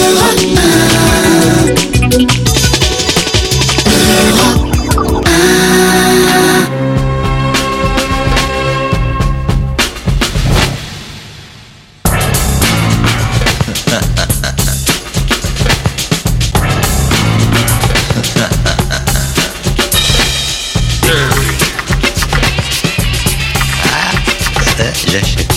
J'achète.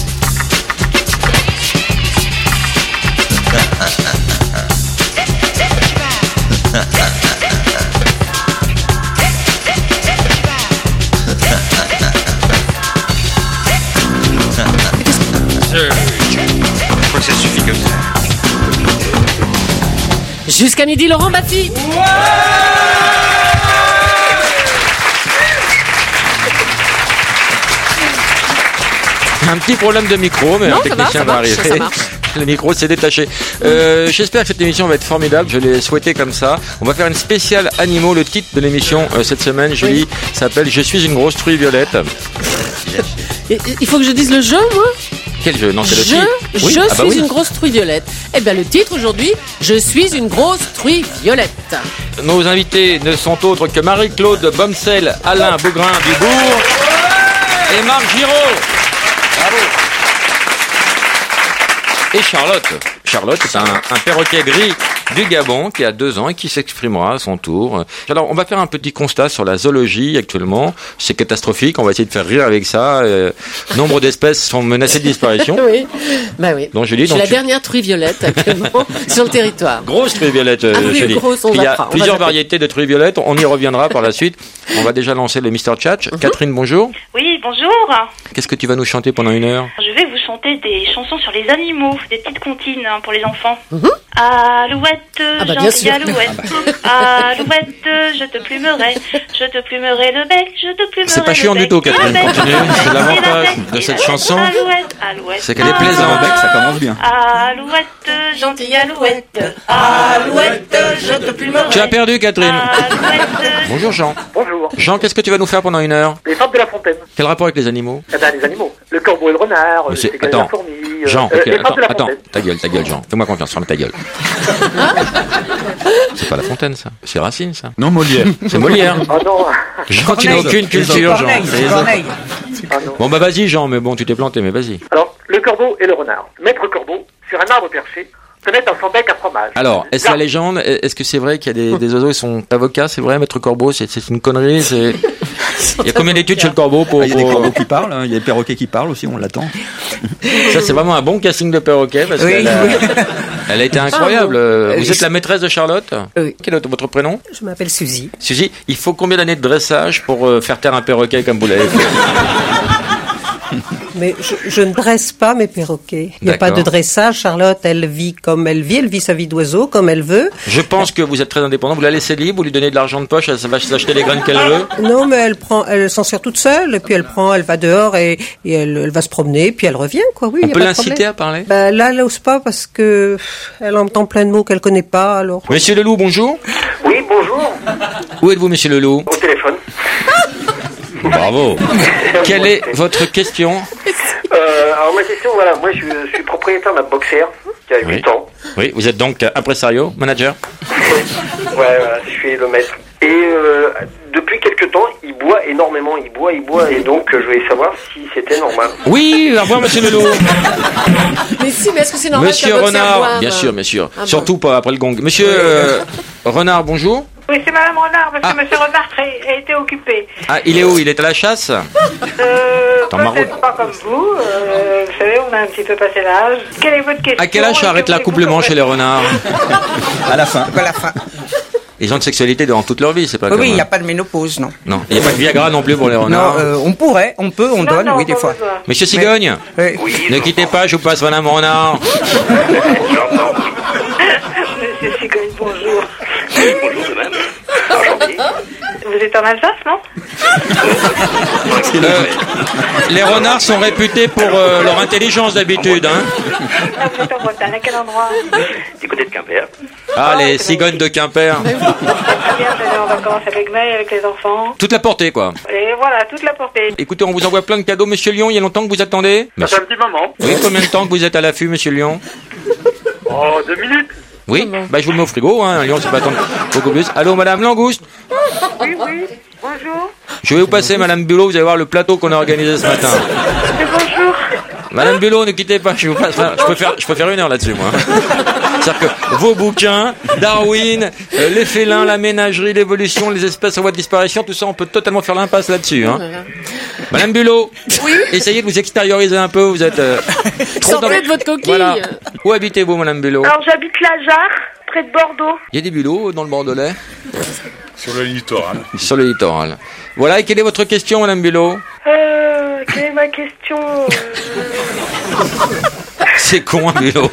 Je crois que ça suffit comme ça. Jusqu'à midi, Laurent Baffy. Un petit problème de micro, mais Non, un technicien va arriver. ça marche. Le micro s'est détaché. J'espère que cette émission va être formidable. Je l'ai souhaité comme ça. On va faire une spéciale animaux. Le titre de l'émission cette semaine, Julie, s'appelle « Je suis une grosse truie violette ». Il faut que je dise le jeu, moi. Quel jeu? Non, c'est le Je titre. Oui. suis une grosse truie violette. Eh bien, le titre aujourd'hui, je suis une grosse truie violette. Nos invités ne sont autres que Marie-Claude Bomsel, Alain Beaugrain-Dubourg et Marc Giraud. Bravo. Et Charlotte. Charlotte est un perroquet gris du Gabon qui a 2 ans et qui s'exprimera à son tour. Alors, on va faire un petit constat sur la zoologie actuellement. C'est catastrophique. On va essayer de faire rire avec ça. Nombre d'espèces sont menacées de disparition. Oui, bah oui. Donc, Julie, je suis la dernière truie violette actuellement sur le territoire. Grosse truie violette, Julie. Grosse, il y a plusieurs variétés de truies violettes. On y reviendra par la suite. On va déjà lancer le Mr. Tchatch. Catherine, bonjour. Oui, bonjour. Qu'est-ce que tu vas nous chanter pendant 1 heure? Je vais vous chanter des chansons sur les animaux, des petites comptines pour les enfants. Alouette, gentille alouette, alouette, je te plumerai le bec, je te plumerai. C'est pas chiant du tout, Catherine. Continue. C'est l'avantage de cette chanson. C'est qu'elle est plaisante. Le bec, ça commence bien. Alouette, gentille alouette, alouette, je te plumerai. Tu as perdu, Catherine. Alouette. Bonjour, Jean. Bonjour. Jean, qu'est-ce que tu vas nous faire pendant 1 heure? Les fables de La Fontaine. Quel rapport avec les animaux? Eh ben, les animaux. Le corbeau et le renard, Mais le c'est- cigale et attends. la fourmi. Jean, les fables de La attends, Fontaine. ta gueule, Jean. Fais-moi confiance, ferme ta gueule. C'est pas La Fontaine, ça. C'est Racine, ça. Non, Molière. C'est Molière. Oh non. Jean, tu n'as aucune culture, Jean. Ah non. Bon, bah vas-y, Jean, mais bon, tu t'es planté, mais vas-y. Alors, le corbeau et le renard. Maître corbeau, sur un arbre perché, tenait dans son bec un fromage. Alors, est-ce la légende, est-ce que c'est vrai qu'il y a des oiseaux qui sont avocats, c'est vrai, Maître Corbeau, c'est une connerie, c'est... Il y a combien d'études chez le corbeau pour... Il y a des corbeaux qui parlent, hein. Il y a des perroquets qui parlent aussi, on l'attend. Ça, c'est vraiment un bon casting de perroquet, parce qu'elle elle a été incroyable. Vous êtes la maîtresse de Charlotte? Oui. Quel est votre prénom? Je m'appelle Suzy. Suzy, il faut combien d'années de dressage pour faire taire un perroquet comme vous l'avez fait? Mais je ne dresse pas mes perroquets. Il n'y a pas D'accord. de dressage. Charlotte, elle vit comme elle vit sa vie d'oiseau comme elle veut. Je pense que vous êtes très indépendant. Vous la laissez libre, vous lui donnez de l'argent de poche, elle va s'acheter les graines qu'elle veut. Non, mais elle s'en sert toute seule, et puis elle va dehors et elle va se promener, puis elle revient, quoi. Oui, On y a peut pas de l'inciter problème. à parler? Ben, là, elle n'ose pas parce que elle entend plein de mots qu'elle connaît pas, alors. Monsieur Leloup, bonjour. Oui, bonjour. Où êtes-vous, monsieur Leloup? Au téléphone. Bravo. Quelle est votre question? Alors, ma question, voilà. Moi, je suis propriétaire d'un boxer qui a 8 ans. Oui, vous êtes donc impresario, manager? Ouais, voilà, je suis le maître. Et depuis quelque temps, il boit énormément. Il boit. Et donc, je voulais savoir si c'était normal. Oui, au revoir, monsieur Leloup. Mais si, mais est-ce que c'est normal Monsieur qu'un boxeur Renard, boive? bien sûr, bien sûr. Ah bon. Surtout pas après le gong. Monsieur Renard, bonjour. Oui, c'est Madame Renard, parce que Ah. Monsieur Renard a été occupé. Ah, il est où? Il est à la chasse? Attends, Marou. Peut-être pas comme vous. Vous savez, on a un petit peu passé l'âge. Quelle est votre question? À quel âge Est-ce arrête que l'accouplement voulez-vous chez les renards? À la fin. À la fin. Ils ont de sexualité durant toute leur vie, c'est pas Oui, comme... il n'y a pas de ménopause, non. Non, il n'y a pas de Viagra non plus pour les renards. Non, on pourrait, on peut, on Non, donne, non, oui, des pas fois. besoin. Monsieur Cigogne, Oui. ne quittez pas, je vous passe Madame Renard. Monsieur Cigogne, bonjour. Bonjour de même. Enchanté. Vous êtes en Alsace, non? Les renards sont réputés pour leur intelligence d'habitude, hein. Ah, vous êtes en Bretagne, à quel endroit? Du côté de Quimper. Ah, les cigognes de Quimper. Très bien, j'allais en vacances avec May, avec les enfants. Toute la portée, quoi. Et voilà, toute la portée. Écoutez, on vous envoie plein de cadeaux, Monsieur Lyon. Il y a longtemps que vous attendez? Ça fait un petit moment. Oui, combien de temps que vous êtes à l'affût, Monsieur Lyon? Oh, 2 minutes. Oui, bah je vous le mets au frigo, hein. Un lion, c'est pas attendre beaucoup plus. Allô, Madame Langouste? Oui, bonjour. Je vais vous passer, Madame Bulot, vous allez voir le plateau qu'on a organisé ce matin. Bonjour. Madame Bulot, ne quittez pas, je peux faire 1 heure là-dessus, moi. C'est-à-dire que vos bouquins, Darwin, les félins, la ménagerie, l'évolution, les espèces en voie de disparition, tout ça, on peut totalement faire l'impasse là-dessus, hein. Madame Bulot, oui, essayez de vous extérioriser un peu, vous êtes trop sortez de votre coquille. Voilà. Où habitez-vous, Madame Bulot? Alors j'habite la Jarre, près de Bordeaux. Il y a des bulots dans le Bordelais? Sur le littoral. Sur le littoral. Voilà, et quelle est votre question, Madame Bulot? Quelle est ma question C'est con, un Bulot.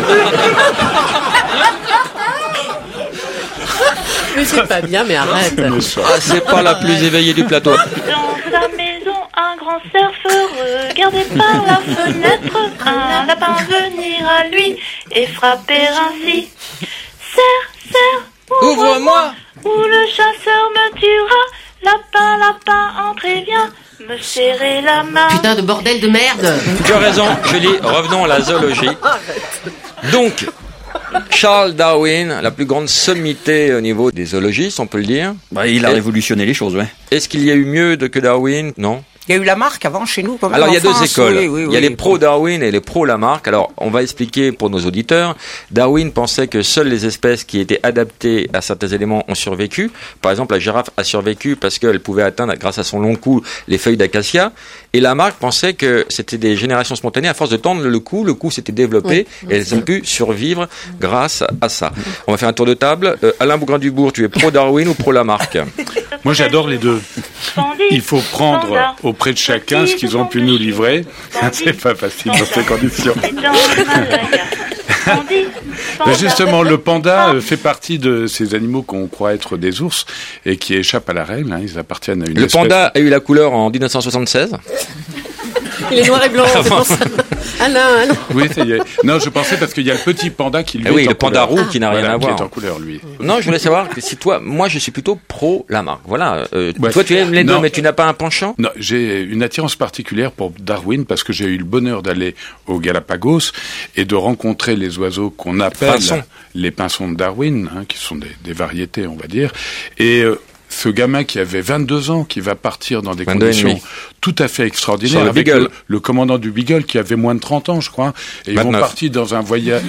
Mais c'est pas bien, mais arrête. Ah, c'est pas la plus éveillée du plateau. Dans sa maison, un grand cerf regardait par la fenêtre un lapin venir à lui et frapper ainsi. Cerf, ouvre-moi, ou le chasseur me tuera. Lapin, entrez, viens me serrer la main. Putain de bordel de merde. Tu as raison, Julie, revenons à la zoologie. Donc, Charles Darwin, la plus grande sommité au niveau des zoologistes, on peut le dire. Bah, il a révolutionné les choses, ouais. Est-ce qu'il y a eu mieux que Darwin? Non. Il y a eu Lamarck avant chez nous. Alors il y a 2 écoles. Oui, il y a les pro-Darwin et les pro-Lamarck. Alors on va expliquer pour nos auditeurs. Darwin pensait que seules les espèces qui étaient adaptées à certains éléments ont survécu. Par exemple, la girafe a survécu parce qu'elle pouvait atteindre, grâce à son long cou, les feuilles d'acacia. Et Lamarck pensait que c'était des générations spontanées. À force de tendre le cou s'était développé et elles ont pu survivre grâce à ça. On va faire un tour de table. Alain Bougrain-Dubourg, tu es pro-Darwin ou pro-Lamarck? Moi, j'adore les deux. Il faut prendre auprès de chacun ce qu'ils ont pu nous livrer. C'est pas facile dans ces conditions. Mais justement, le panda fait partie de ces animaux qu'on croit être des ours et qui échappent à la règle. Hein. Ils appartiennent à une espèce... Le panda a eu la couleur en 1976. Il est noir et blanc, c'est pour ça. Alain. Oui, ça y est. Non, je pensais parce qu'il y a le petit panda qui lui est le panda roux qui n'a rien à voir. Qui est en couleur, lui. Non, je voulais savoir que si toi, moi je suis plutôt pro Lamarck. Voilà. Toi tu aimes les deux, mais tu n'as pas un penchant? Non, j'ai une attirance particulière pour Darwin parce que j'ai eu le bonheur d'aller aux Galapagos et de rencontrer les oiseaux qu'on appelle les pinsons de Darwin, hein, qui sont des variétés, on va dire. Et ce gamin qui avait 22 ans, qui va partir dans des conditions tout à fait extraordinaires, avec le commandant du Beagle qui avait moins de 30 ans, je crois, et 29. Ils vont partir dans un voyage...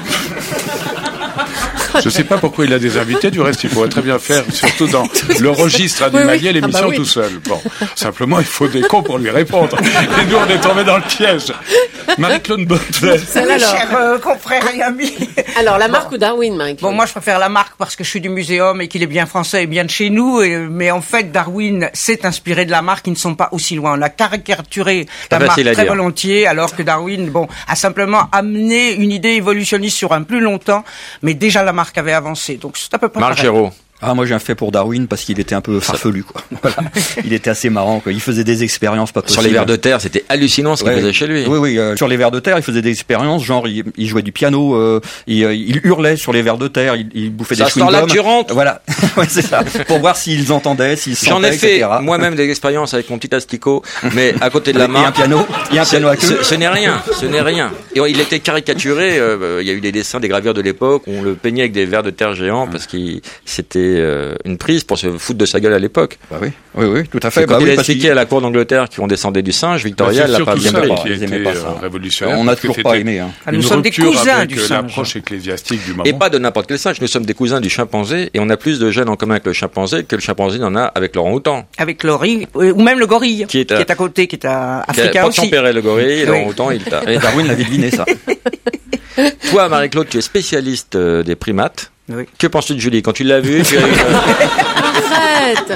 Je ne sais pas pourquoi il a des invités, du reste il pourrait très bien faire, surtout dans le registre animalier, l'émission tout seul. Bon, simplement il faut des cons pour lui répondre. Et nous on est tombés dans le piège. Marie-Claude Bonnevet. Cher confrère et ami. Alors Lamarck ou Darwin, Marie-Claude? Bon, moi je préfère Lamarck parce que je suis du muséum et qu'il est bien français et bien de chez nous. Mais en fait, Darwin s'est inspiré de Lamarck, qui ne sont pas aussi loin. On a caricaturé Lamarck très volontiers, alors que Darwin, a simplement amené une idée évolutionniste sur un plus longtemps, mais déjà Lamarck avait avancé, donc c'est à peu près Marc Géraud. Ah, moi j'ai un fait pour Darwin parce qu'il était un peu farfelu, quoi. Voilà. Il était assez marrant, quoi. Il faisait des expériences pas possibles. Sur les vers de terre, c'était hallucinant ce qu'il faisait chez lui. Oui, sur les vers de terre, il faisait des expériences, genre il jouait du piano, il hurlait sur les vers de terre, il bouffait des chewing-gums. Ça sort là, tu rentres. Voilà, ouais, c'est ça. Pour voir s'ils entendaient, s'ils sentaient, J'en ai fait etc. moi-même des expériences avec mon petit asticot, mais à côté de la main. Il y a un piano à queue. Ce n'est rien. Et il était caricaturé. Il y a eu des dessins, des gravures de l'époque où on le peignait avec des vers de terre géants parce que c'était une prise pour se foutre de sa gueule à l'époque. Bah oui, tout à fait. Quand il a expliqué à la cour d'Angleterre qu'on descendait du singe, Victoria l'a pas bien pris. Ils aimaient pas ça. Révolutionnaire. On n'a toujours pas aimé. Nous sommes des cousins du singe. L'approche ecclésiastique du moment. Et pas de n'importe quel singe. Nous sommes des cousins du chimpanzé et on a plus de gènes en commun avec le chimpanzé que le chimpanzé n'en a avec l'orang-outan. Avec l'orang, ou même le gorille, qui est à côté, qui est africain aussi. Tempéré le gorille, et l'orang-outan, il t'a. Et Darwin l'avait deviné ça. Toi, Marie-Claude, tu es spécialiste des primates. Oui. Que penses-tu de Julie? Quand tu l'as vue, tu as eu... Arrête.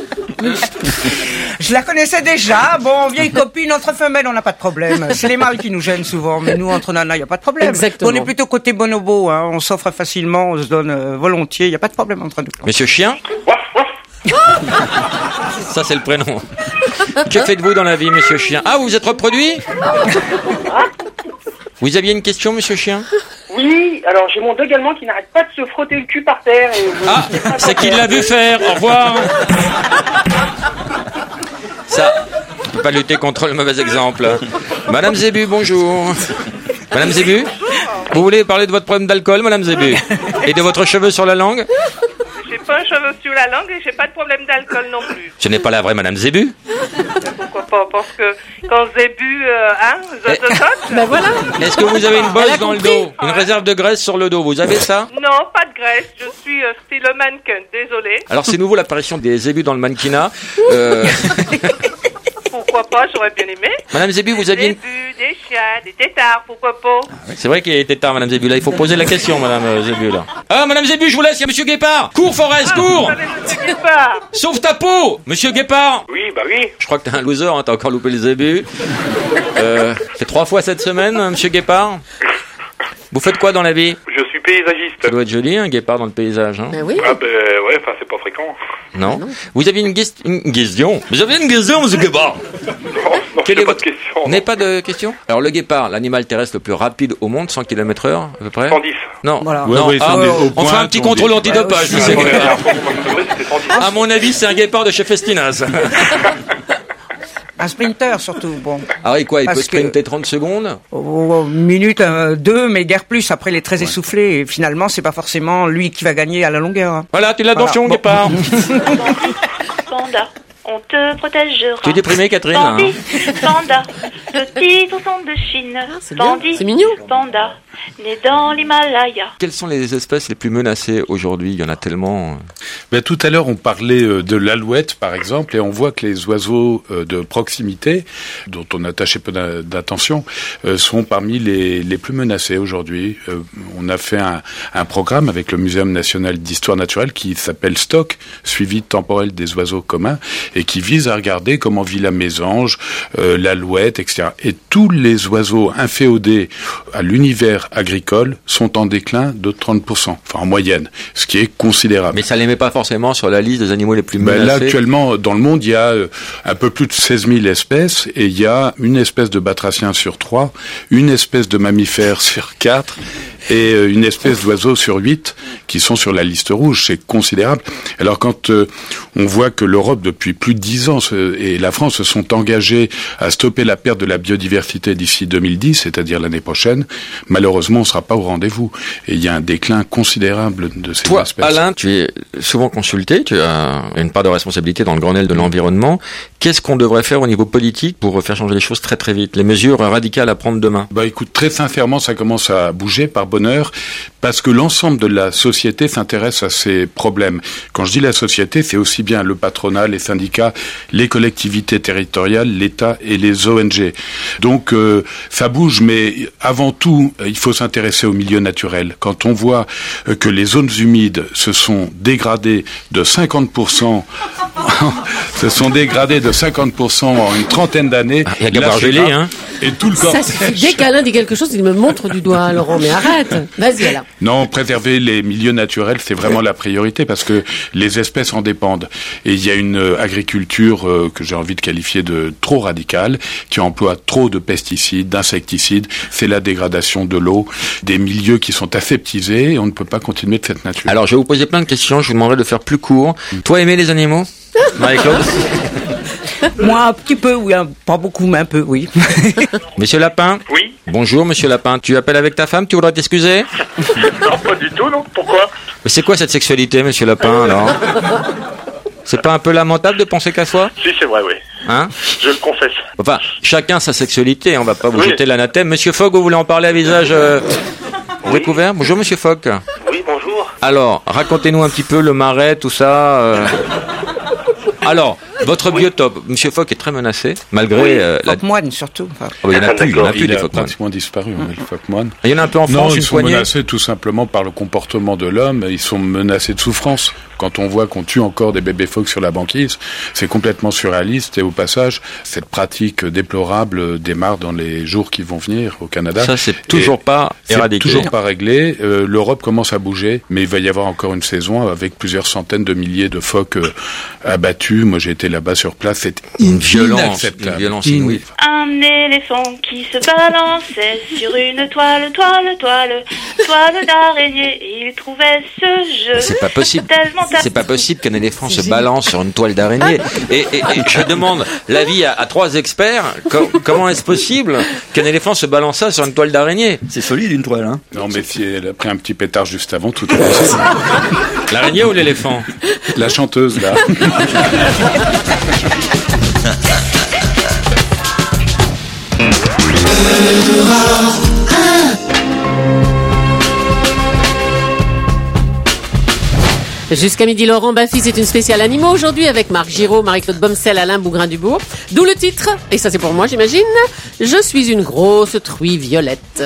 Je la connaissais déjà. Bon, vieille copine, entre femelles, on n'a pas de problème. C'est les mâles qui nous gênent souvent, mais nous, entre nanas, il n'y a pas de problème. Exactement. On est plutôt côté bonobo, hein. On s'offre facilement, on se donne volontiers, il n'y a pas de problème entre nous. Monsieur Chien? Ça, c'est le prénom. Que faites-vous dans la vie, monsieur Chien? Ah, vous vous êtes reproduit? Vous aviez une question, monsieur Chien? Oui, alors j'ai mon dog allemand qui n'arrête pas de se frotter le cul par terre. C'est qu'il l'a vu faire. Au revoir. Ça, on peut pas lutter contre le mauvais exemple. Madame Zébu, bonjour. Madame Zébu? Vous voulez parler de votre problème d'alcool, Madame Zébu? Et de votre cheveu sur la langue? J'ai pas un cheveu sur la langue et j'ai pas de problème d'alcool non plus. Ce n'est pas la vraie Madame Zébu? Pourquoi pas? Parce que quand Zébu, Ben voilà. Est-ce que vous avez une bosse dans le dos? Une réserve de graisse sur le dos? Vous avez ça? Non, pas de graisse. Je suis style mannequin. Désolé. Alors c'est nouveau l'apparition des Zébus dans le mannequinat. Pourquoi pas? J'aurais bien aimé. Madame Zébu, vous aviez... Des Zébus, des chiens, des tétards, pourquoi pas? C'est vrai qu'il y a des tétards, Madame Zébu. Là, il faut poser la question, Madame Zébu, là. Ah, Madame Zébu, je vous laisse, il y a Monsieur Guépard. Cours, Forest, cours. Monsieur Guépard. Sauve ta peau, Monsieur Guépard. Oui, bah oui. Je crois que t'es un loser, hein, t'as encore loupé les Zébus. C'est 3 fois cette semaine, Monsieur Guépard. Vous faites quoi dans la vie? Je suis paysagiste. Ça doit être joli, un guépard dans le paysage, hein? Ben oui. Ah ben ouais, enfin c'est pas fréquent. Non. Vous avez une question? Vous avez une question, Monsieur Guépard? Non, Quelle est pas votre de question. Vous n'avez pas de question? Alors le guépard, l'animal terrestre le plus rapide au monde, 100 km/h à peu près? 110. Non. Voilà. Non. Ouais, Ah, au on fait point, un petit on contrôle dit. antidopage, Ouais, Monsieur ouais, Guépard. c'était 110. À mon avis, c'est un guépard de chez Festinaz. Un sprinter surtout, bon. Ah oui, quoi, il peut Parce que- sprinter 30 secondes? Minute, 2, mais guère plus. Après, il est très essoufflé. Et finalement, c'est pas forcément lui qui va gagner à la longueur. Hein. Voilà, tu l'as attention, Voilà. guépard. Panda, on te protégera. Tu es déprimée, Catherine? Hein Bandit, panda, petit ourson de Chine. c'est bien, Bandit, c'est mignon. panda, né dans l'Himalaya. Quelles sont les espèces les plus menacées aujourd'hui? Il y en a tellement. Ben, tout à l'heure, on parlait de l'alouette, par exemple, et on voit que les oiseaux de proximité, dont on attachait peu d'attention, sont parmi les plus menacés aujourd'hui. On a fait un programme avec le Muséum national d'histoire naturelle qui s'appelle Stock, suivi temporel des oiseaux communs, et qui vise à regarder comment vit la mésange, l'alouette, etc. Et tous les oiseaux inféodés à l'univers agricole sont en déclin de 30%, enfin en moyenne, ce qui est considérable. Mais ça les met pas forcément sur la liste des animaux les plus Ben menacés. là, actuellement, dans le monde, il y a un peu plus de 16 000 espèces, et il y a une espèce de batracien sur 3, une espèce de mammifère sur 4, et une espèce d'oiseau sur 8 qui sont sur la liste rouge. C'est considérable. Alors quand on voit que l'Europe, depuis plus de 10 ans, et la France se sont engagés à stopper la perte de la biodiversité d'ici 2010, c'est-à-dire l'année prochaine, malheureusement, on ne sera pas au rendez-vous. Et il y a un déclin considérable de ces Toi, espèces. Alain, tu es souvent consulté, tu as une part de responsabilité dans le Grenelle de l'environnement. Qu'est-ce qu'on devrait faire au niveau politique pour faire changer les choses très très vite? Les mesures radicales à prendre demain? Bah écoute, très sincèrement, ça commence à bouger par bonheur, parce que l'ensemble de la société s'intéresse à ces problèmes. Quand je dis la société, c'est aussi bien le patronat, les syndicats, les collectivités territoriales, l'État et les ONG. Donc ça bouge, mais avant tout, il faut s'intéresser au milieu naturel. Quand on voit que les zones humides se sont dégradées de 50%, se sont dégradées de 50% en une trentaine d'années. Il y a qu'à boire gelé, hein. Et tout le Ça cortège. suffit. Dès qu'Alain dit quelque chose, il me montre du doigt, Laurent, mais arrête. Vas-y, Alain. Non, préserver les milieux naturels, c'est vraiment la priorité parce que les espèces en dépendent. Et il y a une agriculture que j'ai envie de qualifier de trop radicale, qui emploie trop de pesticides, d'insecticides. C'est la dégradation de l'eau, des milieux qui sont aseptisés et on ne peut pas continuer de cette nature. Alors, je vais vous poser plein de questions, je vous demanderai de faire plus court. Toi, aimer les animaux? Marie-Claude? Moi, un petit peu, oui. Pas beaucoup, mais un peu, oui. Monsieur Lapin? Oui. Bonjour, monsieur Lapin. Tu appelles avec ta femme, tu voudrais t'excuser? Non, pas du tout, non. Pourquoi? Mais c'est quoi cette sexualité, monsieur Lapin, alors? C'est pas un peu lamentable de penser qu'à soi? Si, c'est vrai, oui. Hein? Je le confesse. Enfin, chacun sa sexualité, on va pas vous Oui. jeter l'anathème. Monsieur Fogg, vous voulez en parler à visage découvert? Bonjour, monsieur Fogg. Oui, bonjour. Alors, racontez-nous un petit peu le marais, tout ça. Alors, votre biotope, monsieur Fogg est très menacé, malgré la... Phoque-moine, surtout. Enfin, Oh, il y en a plus, il y en a plus Il des a phoques-moines. pratiquement disparu, le phoque-moine. Il y en a un peu en Non, France, ils une sont poignée. menacés tout simplement par le comportement de l'homme. Ils sont menacés de souffrance. Quand on voit qu'on tue encore des bébés phoques sur la banquise, c'est complètement surréaliste. Et au passage, cette pratique déplorable démarre dans les jours qui vont venir au Canada. Ça, c'est toujours pas éradiqué. C'est toujours pas réglé. L'Europe commence à bouger, mais il va y avoir encore une saison avec plusieurs centaines de milliers de phoques abattus vécu. Moi, j'ai été là-bas sur place. C'est une violence inouïe. Un éléphant qui se balançait sur une toile d'araignée. Il trouvait ce jeu. C'est pas possible. C'est pas possible qu'un éléphant se balance sur une toile d'araignée. Et je demande l'avis à 3 experts. Comment est-ce possible qu'un éléphant se balance ça sur une toile d'araignée? C'est solide une toile, hein. Non, mais si elle a pris un petit pétard juste avant, tout est possible. L'araignée ou l'éléphant? La chanteuse, là. Jusqu'à midi, Laurent Baffy, c'est une spéciale animaux aujourd'hui avec Marc Giraud, Marie-Claude Bomcel, Alain Bougrain-Dubourg. D'où le titre, et ça c'est pour moi j'imagine, je suis une grosse truie violette.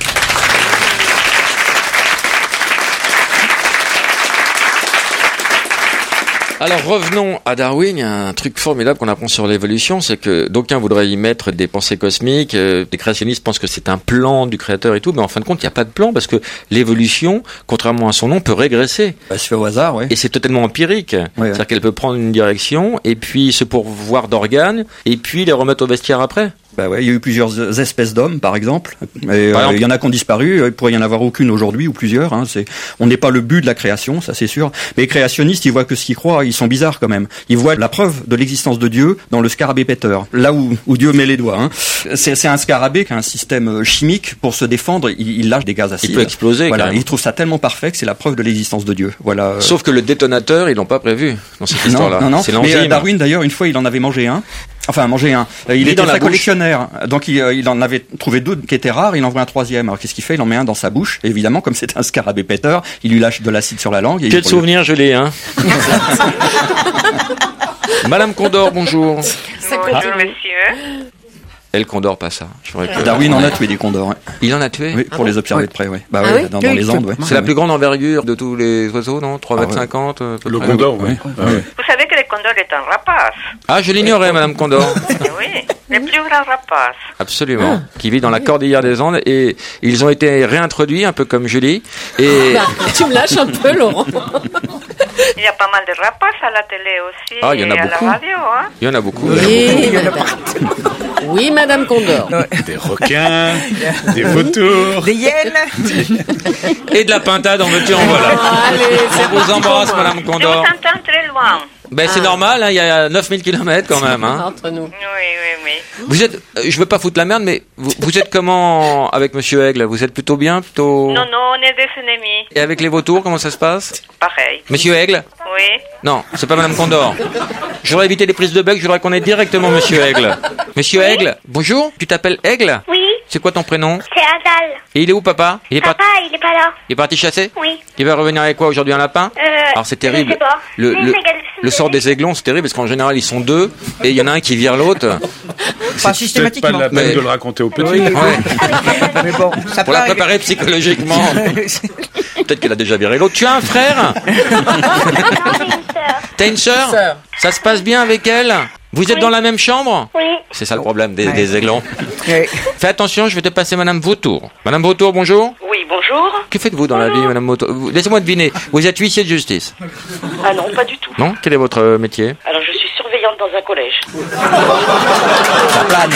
Alors revenons à Darwin. Il y a un truc formidable qu'on apprend sur l'évolution, c'est que d'aucuns voudraient y mettre des pensées cosmiques, des créationnistes pensent que c'est un plan du créateur et tout, mais en fin de compte il n'y a pas de plan parce que l'évolution, contrairement à son nom, peut régresser. Bah, se fait au hasard, ouais. Et c'est totalement empirique, c'est-à-dire qu'elle peut prendre une direction et puis se pourvoir d'organes et puis les remettre au vestiaire après. Bah ouais, il y a eu plusieurs espèces d'hommes, par exemple. Et, il y en a qui ont disparu. Il pourrait y en avoir aucune aujourd'hui ou plusieurs. Hein. On n'est pas le but de la création, ça c'est sûr. Mais les créationnistes, ils voient que ce qu'ils croient. Ils sont bizarres quand même. Ils voient la preuve de l'existence de Dieu dans le scarabée péteur. Là où Dieu met les doigts. Hein. C'est un scarabée qui a un système chimique pour se défendre. Il lâche des gaz acides. Il peut exploser. Voilà. Ils trouvent ça tellement parfait que c'est la preuve de l'existence de Dieu. Voilà. Sauf que le détonateur, ils l'ont pas prévu dans cette histoire-là. Non. C'est mais Darwin, d'ailleurs, une fois, il en avait mangé un. Enfin, manger un. Il était très collectionneur. Donc, il en avait trouvé 2 qui étaient rares. Il en voit un 3e. Alors, qu'est-ce qu'il fait? Il en met un dans sa bouche. Et évidemment, comme c'est un scarabée péteur, il lui lâche de l'acide sur la langue. Quel souvenir je l'ai, hein. Madame Condor, bonjour. Bonjour, monsieur. Elle condore pas ça. Darwin en a tué des condors. Ouais. Il en a tué? Oui, pour les observer de près, oui. Bah oui, dans les Andes, ouais. C'est la plus grande envergure de tous les oiseaux, non? 3,50 m. Le condor, oui. Vous savez que le condor est un rapace. Ah, je l'ignorais, Madame Condor. Oui, le plus grand rapace. Absolument. Qui vit dans la cordillère des Andes et ils ont été réintroduits, un peu comme Julie. Et... tu me lâches un peu, Laurent. Il y a pas mal de rapaces à la télé aussi. Ah, il y en a beaucoup. À la radio, hein. Il y en a beaucoup. Oui, Madame Condor. Des requins, des vautours, des hyènes. Et de la pintade en veux-tu en voilà. On vous embrasse, Madame Condor. Je vous entends très loin. Ben c'est normal, hein, il y a 9000 km quand même. Hein. Entre nous. Oui. Vous êtes, je veux pas foutre la merde, mais vous êtes comment avec Monsieur Aigle? Vous êtes plutôt bien, plutôt... Non, on est des ennemis. Et avec les vautours, comment ça se passe? Pareil. Monsieur Aigle? Oui. Non, c'est pas Madame Condor. Je voudrais éviter les prises de bec, je voudrais qu'on ait directement Monsieur Aigle. Monsieur Aigle, bonjour, tu t'appelles Aigle? Oui. C'est quoi ton prénom? C'est Adal. Et il est où, papa? Il est pas là. Il est parti chasser? Oui. Il va revenir avec quoi aujourd'hui, un lapin? Alors c'est terrible. Je sais pas. Le sort des aiglons, c'est terrible parce qu'en général ils sont 2 et il y en a un qui vire l'autre. Pas systématiquement. C'est pas la peine de le raconter au petit. Oui. Mais bon, ça pour la préparer psychologiquement. Peut-être qu'elle a déjà viré l'autre. Tu as un frère? T'as une sœur? Ça se passe bien avec elle? Vous êtes dans la même chambre? Oui. C'est ça le problème des aiglons. Fais attention, je vais te passer Madame Vautour. Madame Vautour, bonjour. Oui, bonjour. Que faites-vous dans la vie, Madame Vautour? Laissez-moi deviner. Vous êtes huissier de justice? Ah non, pas du tout. Non? Quel est votre métier? Alors, je suis surveillante dans un collège. Ça plane.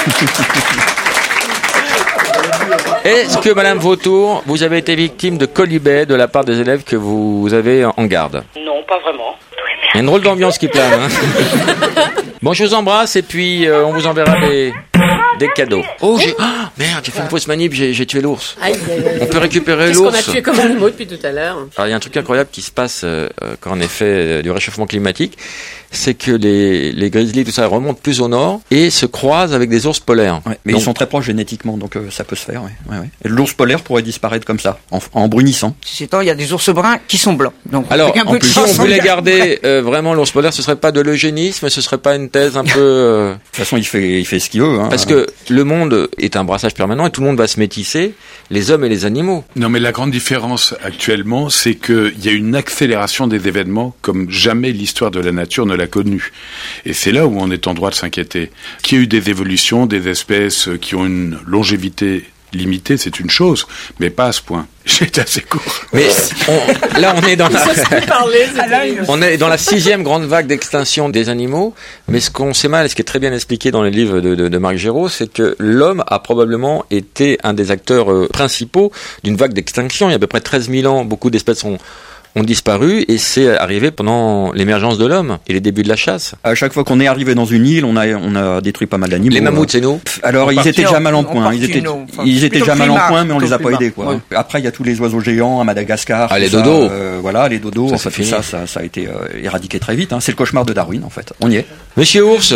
Est-ce que, Madame Vautour, vous avez été victime de colibets de la part des élèves que vous avez en garde? Non, pas vraiment. Il y a une drôle d'ambiance qui plane. Hein. Bon, je vous embrasse et puis on vous enverra des cadeaux. Oh, merde, j'ai fait une fausse manip, j'ai tué l'ours. On peut récupérer l'ours. Qu'est-ce qu'on a tué comme animaux depuis tout à l'heure? Alors, il y a un truc incroyable qui se passe quand on est fait du réchauffement climatique, c'est que les grizzlies, tout ça, remontent plus au nord et se croisent avec des ours polaires. Ouais, mais donc, ils sont très proches génétiquement, donc ça peut se faire. Ouais. Et l'ours polaire pourrait disparaître comme ça, en brunissant. C'est temps, il y a des ours bruns qui sont blancs. Donc, alors, en plus, si on voulait garder vraiment l'ours polaire, ce serait pas de l'eugénisme, ce serait pas une thèse un peu... De toute façon, il fait ce qu'il veut. Hein. Parce que le monde est un brassage permanent et tout le monde va se métisser, les hommes et les animaux. Non, mais la grande différence actuellement, c'est qu'il y a une accélération des événements comme jamais l'histoire de la nature ne l'a connue. Et c'est là où on est en droit de s'inquiéter. Qu'il y a eu des évolutions, des espèces qui ont une longévité limité, c'est une chose, mais pas à ce point. J'étais assez court. Mais on est dans on est dans la 6e grande vague d'extinction des animaux, mais ce qu'on sait mal, et ce qui est très bien expliqué dans les livres de Marc Giraud, c'est que l'homme a probablement été un des acteurs principaux d'une vague d'extinction. Il y a à peu près 13 000 ans, beaucoup d'espèces ont disparu, et c'est arrivé pendant l'émergence de l'homme et les débuts de la chasse. À chaque fois qu'on est arrivé dans une île, on a détruit pas mal d'animaux. Les mammouths, c'est nous. Alors ils étaient déjà mal en point. Ils étaient déjà mal en point, mais on les a pas aidés, quoi. Ouais. Après, il y a tous les oiseaux géants à Madagascar. Ah, les dodos. Voilà, les dodos. Ça, tout ça a été éradiqué très vite. Hein. C'est le cauchemar de Darwin, en fait. On y est. Monsieur Ours.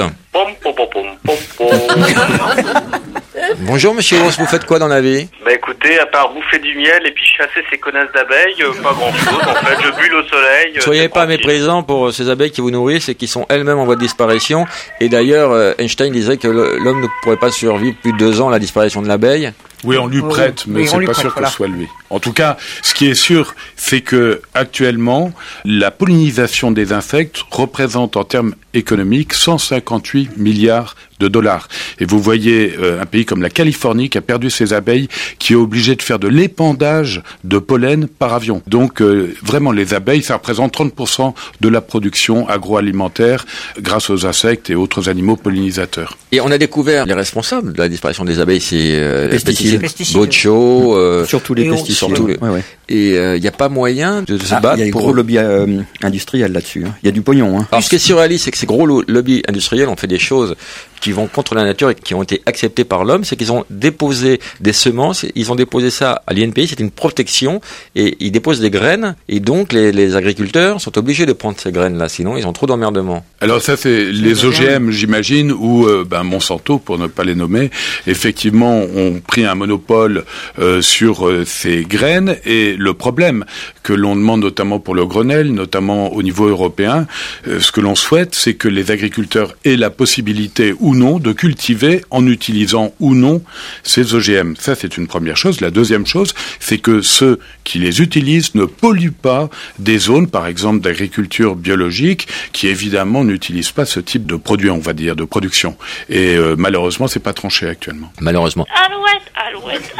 Bonjour Monsieur Ours, vous faites quoi dans la vie? Bah écoutez, à part bouffer du miel et puis chasser ces connasses d'abeilles, pas grand chose en fait, je bulle au soleil. Soyez pas méprisants pour ces abeilles qui vous nourrissent et qui sont elles-mêmes en voie de disparition. Et d'ailleurs, Einstein disait que l'homme ne pourrait pas survivre plus de 2 ans à la disparition de l'abeille. Oui, on lui prête, mais c'est pas sûr que ce soit lui. En tout cas, ce qui est sûr, c'est que actuellement, la pollinisation des insectes représente en termes économiques 158 milliards de dollars. Et vous voyez un pays comme la Californie qui a perdu ses abeilles, qui est obligé de faire de l'épandage de pollen par avion. Donc vraiment, les abeilles, ça représente 30% de la production agroalimentaire grâce aux insectes et autres animaux pollinisateurs. Et on a découvert les responsables de la disparition des abeilles, c'est pesticides. Gaucho, surtout les pesticides. Et il n'y a pas moyen de se battre. Il y a des gros lobbies industriels là-dessus. Il y a du pognon. Alors ce qui est surréaliste, c'est que ces gros lobbies industriels ont fait des choses qui vont contre la nature et qui ont été acceptées par l'homme. C'est qu'ils ont déposé des semences, ils ont déposé ça à l'INPI, c'est une protection, et ils déposent des graines, et donc les agriculteurs sont obligés de prendre ces graines-là, sinon ils ont trop d'emmerdements. Alors ça, c'est les OGM, j'imagine, ou Monsanto, pour ne pas les nommer, effectivement, ont pris un monopole sur ces graines, et le problème que l'on demande notamment pour le Grenelle, notamment au niveau européen, ce que l'on souhaite, c'est que les agriculteurs aient la possibilité ou non de cultiver en utilisant ou non ces OGM. Ça, c'est une première chose. La deuxième chose, c'est que ceux qui les utilisent ne polluent pas des zones, par exemple, d'agriculture biologique, qui évidemment n'utilisent pas ce type de produit, on va dire, de production. Et malheureusement, c'est pas tranché actuellement. Malheureusement. Alouette,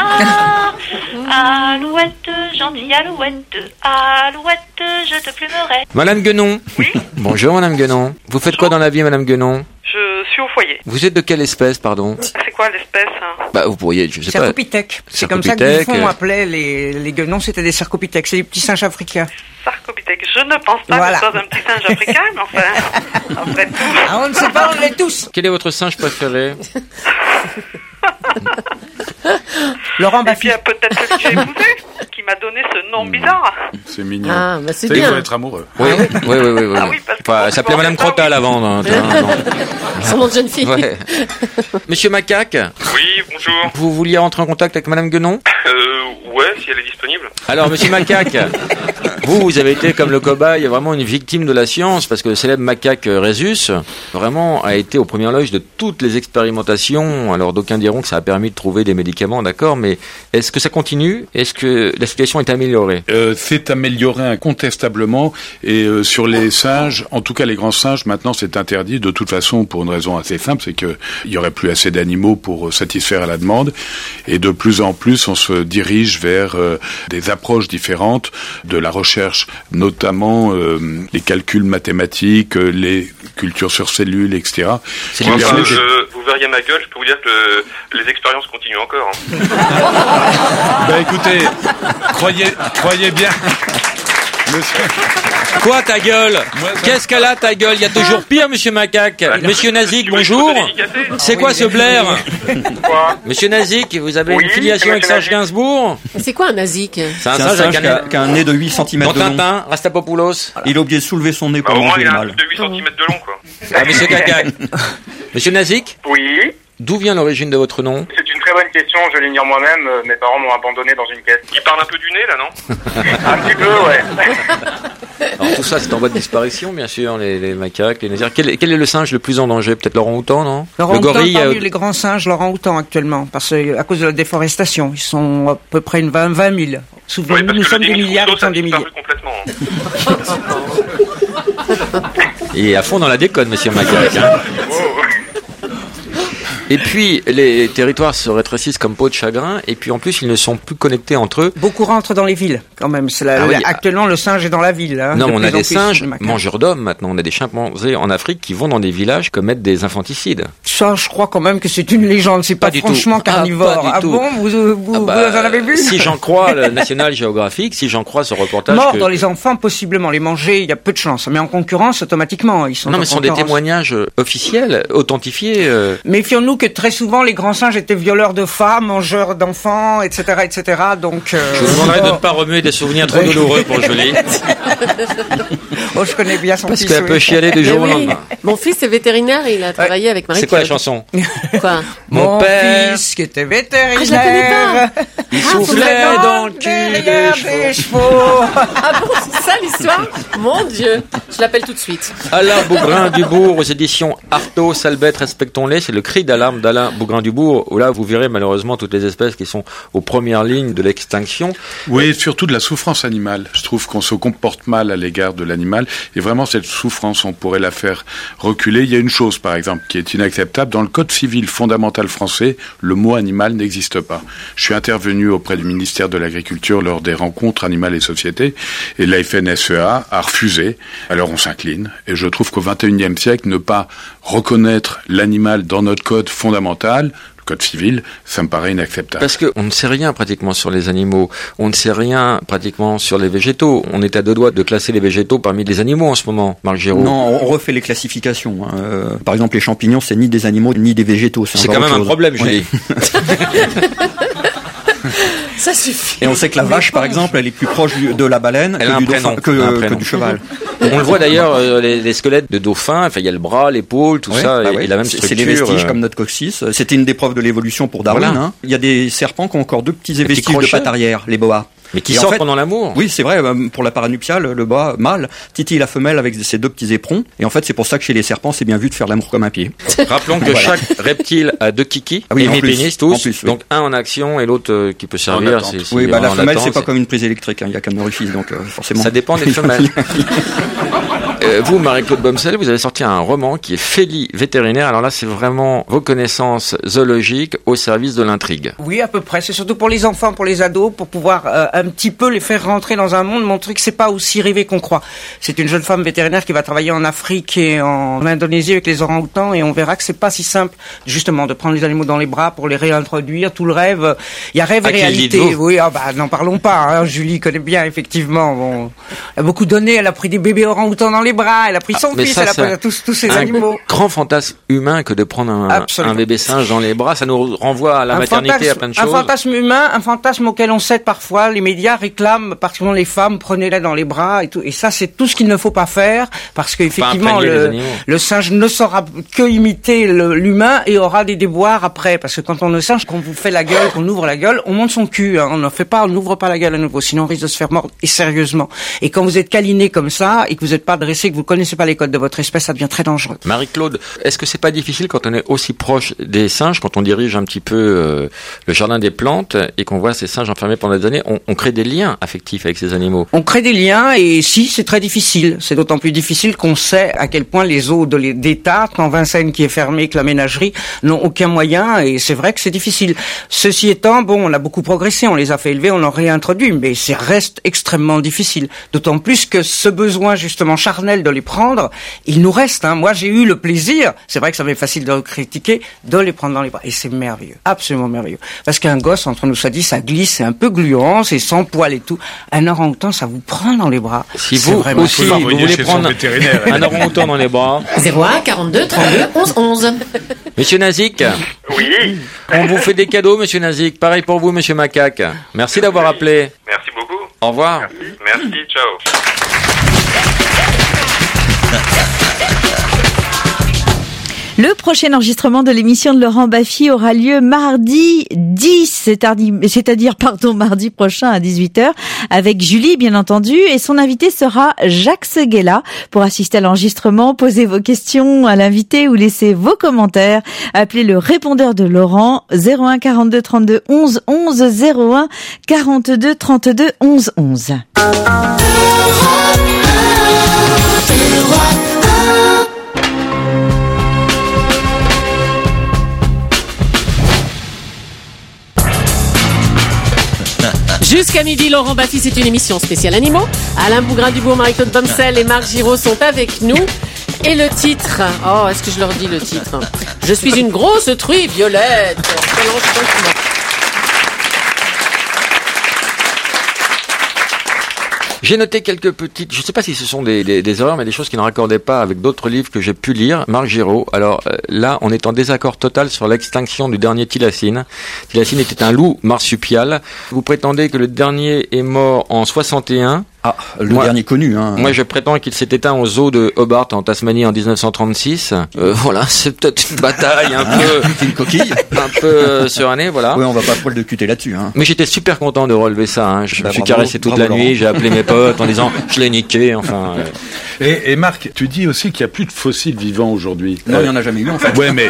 alouette, gentille alouette, je te plumerai. Madame Guenon. Oui. Bonjour Madame Guenon. Vous faites quoi dans la vie, Madame Guenon? Je suis au foyer. Vous êtes de quelle espèce, pardon? C'est quoi l'espèce Vous pourriez, je sais pas. Cercopithèque. C'est comme ça que Buffon appelait les guenons, c'était des cercopithèques. C'est des petits singes africains. Sarcopithèque. Je ne pense pas que ce soit un petit singe africain, mais enfin, après tout. Ah, on ne sait pas, on l'est tous. Quel est votre singe préféré? Laurent Baffy. Et puis peut-être celui que j'ai épousé, qui m'a donné ce nom bizarre. C'est mignon. Ah, bah c'est ça, bien. il faut être amoureux. Oui. Ah oui, parce que elle s'appelait Madame Crotta avant. Son nom de jeune fille. Ouais. Monsieur Macaque. Oui, bonjour. Vous vouliez rentrer en contact avec Madame Guenon? Ouais, si elle est disponible. Alors, Monsieur Macaque, vous avez été comme le cobaye vraiment une victime de la science, parce que le célèbre macaque Rhésus, vraiment, a été aux premières loges de toutes les expérimentations. Alors, d'aucuns diront que ça a permis de trouver des médicaments, d'accord, mais est-ce que ça continue? Est-ce que la situation est améliorée? C'est amélioré incontestablement, et sur les singes, en tout cas les grands singes, maintenant c'est interdit, de toute façon, pour une raison assez simple, c'est qu'il y aurait plus assez d'animaux pour satisfaire à la demande, et de plus en plus, on se dirige vers des approches différentes de la recherche, notamment les calculs mathématiques, les cultures sur cellules, etc. Vous verriez ma gueule, je peux vous dire que les expériences continuent encore. Écoutez, croyez bien. Monsieur... Quoi ta gueule? Qu'est-ce qu'elle a ta gueule? Il y a toujours pire, Monsieur Macaque. Monsieur Nazik, bonjour. C'est quoi ce blaire? Monsieur Nazik, vous avez une filiation avec Serge Gainsbourg? C'est quoi un Nazik? C'est un singe qui a un nez de 8 cm de long. Tintin, Rastapopoulos. Il est obligé de soulever son nez pour manger le mal. Il a un de 8 cm de long, quoi. Ah, Monsieur Cacac. Monsieur Nazik? Oui. D'où vient l'origine de votre nom? C'est une très bonne question, je l'ignore moi-même. Mes parents m'ont abandonné dans une caisse. Il parle un peu du nez, là, non? Un petit peu, ouais. Alors tout ça, c'est en voie de disparition, bien sûr, les macaques, les nasirs. Quel est le singe le plus en danger? Peut-être l'orang-outan, non? L'orang-outan, parmi les grands singes, l'orang-outan actuellement, parce que à cause de la déforestation, ils sont à peu près 20 000. Souvenez-vous, nous sommes des milliards, ils sont des milliers. Complètement. Et à fond dans la déconne, Monsieur Macaque. Hein. Et puis, les territoires se rétrécissent comme peau de chagrin, et puis en plus, ils ne sont plus connectés entre eux. Beaucoup rentrent dans les villes, quand même. Actuellement, le singe est dans la ville. Hein, non, on a des singes mangeurs d'hommes, maintenant. On a des chimpanzés en Afrique qui vont dans des villages commettre des infanticides. Ça, je crois quand même que c'est une légende. C'est pas franchement carnivore. Pas du tout. Bon, vous en avez vu? Si j'en crois le National Geographic, si j'en crois ce reportage... Mort dans les enfants, possiblement. Les manger, il y a peu de chance. Mais en concurrence, automatiquement, ils sont. Non, mais ce sont des témoignages officiels, authentifiés. Méfions-nous que très souvent, les grands singes étaient violeurs de femmes, mangeurs d'enfants, etc., etc. Donc, je vous demanderai de ne pas remuer des souvenirs trop douloureux pour Julie. Oh, je connais bien son fils. Parce qu'elle peut chialer du jour au lendemain. Mon fils est vétérinaire et il a travaillé avec Marie. C'est quoi la chanson? Quoi? Mon fils qui était vétérinaire. Ah, je la connais pas. Il soufflait dans le cul des chevaux. Ah bon, c'est ça l'histoire? Mon Dieu. Je l'appelle tout de suite. Alain Bougrain-Dubourg aux éditions Artaud, Salbette, respectons-les. C'est le cri d'alarme d'Alain Bougrain-Dubourg, où là, vous verrez malheureusement toutes les espèces qui sont aux premières lignes de l'extinction. Oui, surtout de la souffrance animale. Je trouve qu'on se comporte mal à l'égard de l'animal. Et vraiment, cette souffrance, on pourrait la faire reculer. Il y a une chose, par exemple, qui est inacceptable. Dans le Code civil fondamental français, le mot animal n'existe pas. Je suis intervenu auprès du ministère de l'Agriculture lors des rencontres Animal et Société. Et la FNSEA a refusé. Alors on s'incline. Et je trouve qu'au XXIe siècle, ne pas reconnaître l'animal dans notre code fondamental, le code civil, ça me paraît inacceptable. Parce qu'on ne sait rien pratiquement sur les animaux. On ne sait rien pratiquement sur les végétaux. On est à deux doigts de classer les végétaux parmi les animaux en ce moment, Marc Giraud. Non, on refait les classifications. Par exemple, les champignons, c'est ni des animaux ni des végétaux. C'est quand même un problème, Julie. Ça suffit. Et on sait que la vache, par exemple, elle est plus proche de la baleine que du cheval. On le voit d'ailleurs, les squelettes de dauphins, enfin, il y a le bras, l'épaule, tout ça, et la même structure. C'est des vestiges comme notre coccyx. C'était une des preuves de l'évolution pour Darwin. Voilà. Il y a des serpents qui ont encore deux petits vestiges de pattes arrière, les boas. Mais qui sortent pendant l'amour. Oui, c'est vrai, pour la paranuptiale, le boa mâle titille la femelle avec ses deux petits éperons. Et en fait, c'est pour ça que chez les serpents, c'est bien vu de faire l'amour comme un pied. Rappelons que chaque reptile a deux kikis, hémipénis tous. Plus, donc un en action et l'autre qui peut servir. Oui, la femelle, c'est pas comme une prise électrique, il y a qu'un orifice, donc forcément. Ça dépend des femelles. Vous, Marie-Claude Bomsel, vous avez sorti un roman qui est Félie vétérinaire. Alors là, c'est vraiment vos connaissances zoologiques au service de l'intrigue. Oui, à peu près. C'est surtout pour les enfants, pour les ados, pour pouvoir un petit peu les faire rentrer dans un monde, montrer que c'est pas aussi rêvé qu'on croit. C'est une jeune femme vétérinaire qui va travailler en Afrique et en Indonésie avec les orang-outans, et on verra que c'est pas si simple, justement, de prendre les animaux dans les bras pour les réintroduire. Tout le rêve, il y a rêve et réalité. Oui, n'en parlons pas. Hein. Julie connaît bien, effectivement. Bon, elle a beaucoup donné. Elle a pris des bébés orang-outans dans les bras. Elle a pris son fils. Elle a pris tous ces animaux. Grand fantasme humain que de prendre un bébé singe dans les bras. Ça nous renvoie à la maternité, à plein de choses. Un fantasme humain, un fantasme auquel on cède parfois. Les médias réclament, particulièrement les femmes, prenez-les dans les bras et tout. Et ça, c'est tout ce qu'il ne faut pas faire, parce qu'effectivement, le singe ne saura que imiter l'humain et aura des déboires après. Parce que quand on est singe, qu'on vous fait la gueule, qu'on ouvre la gueule, on monte son cul. Hein. On n'ouvre pas la gueule à nouveau, sinon on risque de se faire mordre, et sérieusement. Et quand vous êtes câliné comme ça, et que vous n'êtes pas dressé, que vous connaissez pas les codes de votre espèce, ça devient très dangereux. Marie-Claude, est-ce que c'est pas difficile quand on est aussi proche des singes, quand on dirige un petit peu le jardin des plantes, et qu'on voit ces singes enfermés pendant des années, on crée des liens affectifs avec ces animaux? On crée des liens, et si, c'est très difficile. C'est d'autant plus difficile qu'on sait à quel point les eaux d'État, tant Vincennes qui est fermé que la ménagerie, n'ont aucun moyen, et c'est vrai que c'est difficile. Ceci étant, bon, on a beaucoup progressé, on les a fait élever, on en réintroduit, mais ça reste extrêmement difficile. D'autant plus que ce besoin, justement, charnel de les prendre, il nous reste, hein. Moi, j'ai eu le plaisir, c'est vrai que ça m'est facile de le critiquer, de les prendre dans les bras. Et c'est merveilleux. Absolument merveilleux. Parce qu'un gosse, entre nous, ça dit, ça glisse, c'est un peu gluant, c'est sans poil et tout. Un orang-outan, ça vous prend dans les bras. Si vous aussi, vous voulez prendre un orang-outan dans les bras. 01 42 32 11 11. Monsieur Nazik. Oui. On vous fait des cadeaux, monsieur Nazik. Pareil pour vous, monsieur Macaque. Merci d'avoir appelé. Merci beaucoup. Au revoir. Merci, ciao. Le prochain enregistrement de l'émission de Laurent Baffy aura lieu mardi 10, c'est-à-dire mardi prochain à 18h, avec Julie, bien entendu, et son invité sera Jacques Seguela. Pour assister à l'enregistrement, posez vos questions à l'invité ou laissez vos commentaires. Appelez le répondeur de Laurent, 01 42 32 11 11, 01 42 32 11 11. Jusqu'à midi, Laurent Baffy, c'est une émission spéciale animaux. Alain Bougrain-Dubourg, Marie-Claude Bomsel et Marc Giraud sont avec nous. Et le titre, est-ce que je leur dis le titre? Je suis une grosse truie violette. J'ai noté quelques petites, je ne sais pas si ce sont des erreurs, mais des choses qui ne raccordaient pas avec d'autres livres que j'ai pu lire. Marc Giraud, alors là, on est en désaccord total sur l'extinction du dernier Thylacine. Thylacine était un loup marsupial. Vous prétendez que le dernier est mort en 61. Ah, dernier connu. Moi, je prétends qu'il s'est éteint au zoo de Hobart en Tasmanie en 1936. Voilà, c'est peut-être une bataille un peu... une coquille. Un peu surannée, voilà. Oui, on va pas trop le discuter là-dessus. Mais j'étais super content de relever ça. Je me suis caressé toute la nuit, j'ai appelé mes potes en disant « je l'ai niqué », enfin... Et Marc, tu dis aussi qu'il n'y a plus de fossiles vivants aujourd'hui. Non, il n'y en a jamais eu, en fait. Ouais, mais...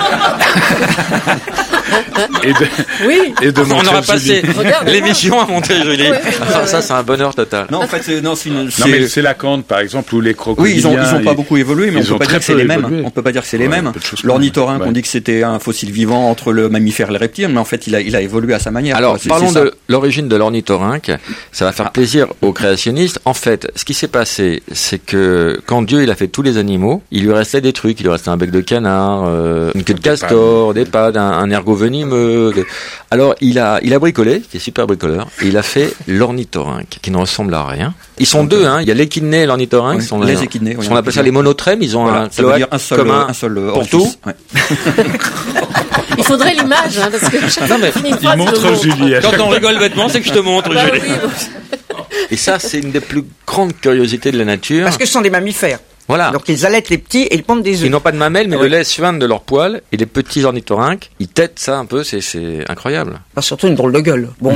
On aura passé l'émission à montrer Julie. Ça, c'est un bonheur total. Non, en fait, mais c'est la Cante, par exemple, ou les crocodiliens. Oui, ils ont pas beaucoup évolué, mais on peut pas dire que c'est les mêmes. On peut pas dire que c'est les mêmes. L'ornithorynque, on dit que c'était un fossile vivant entre le mammifère et les reptiles, mais en fait, il a évolué à sa manière. Alors, parlons de l'origine de l'ornithorynque. Ça va faire plaisir aux créationnistes. En fait, ce qui s'est passé, c'est que quand Dieu, il a fait tous les animaux, il lui restait des trucs. Il lui restait un bec de canard, une queue de castor, des pattes, un ergot venimeux. Alors, il a bricolé, qui est super bricoleur, et il a fait l'ornithorynque, qui ne ressemble à rien. Ils sont deux, il y a l'échidné et l'ornithorynque. Les échidnés. On appelle ça les monotrèmes. Ils ont un cloaque commun un seul pour tout. Ouais. Il faudrait l'image, parce que chaque fois il montre Julie. Quand on rigole bêtement, c'est que je te montre, Julie. Et ça, c'est une des plus grandes curiosités de la nature. Parce que ce sont des mammifères. Voilà. Donc ils allaitent les petits et ils pondent des œufs. Ils n'ont pas de mamelles, mais le lait suinte de leurs poils. Et les petits ornithorynques, ils têtent ça un peu, c'est incroyable. Surtout une drôle de gueule. Bon.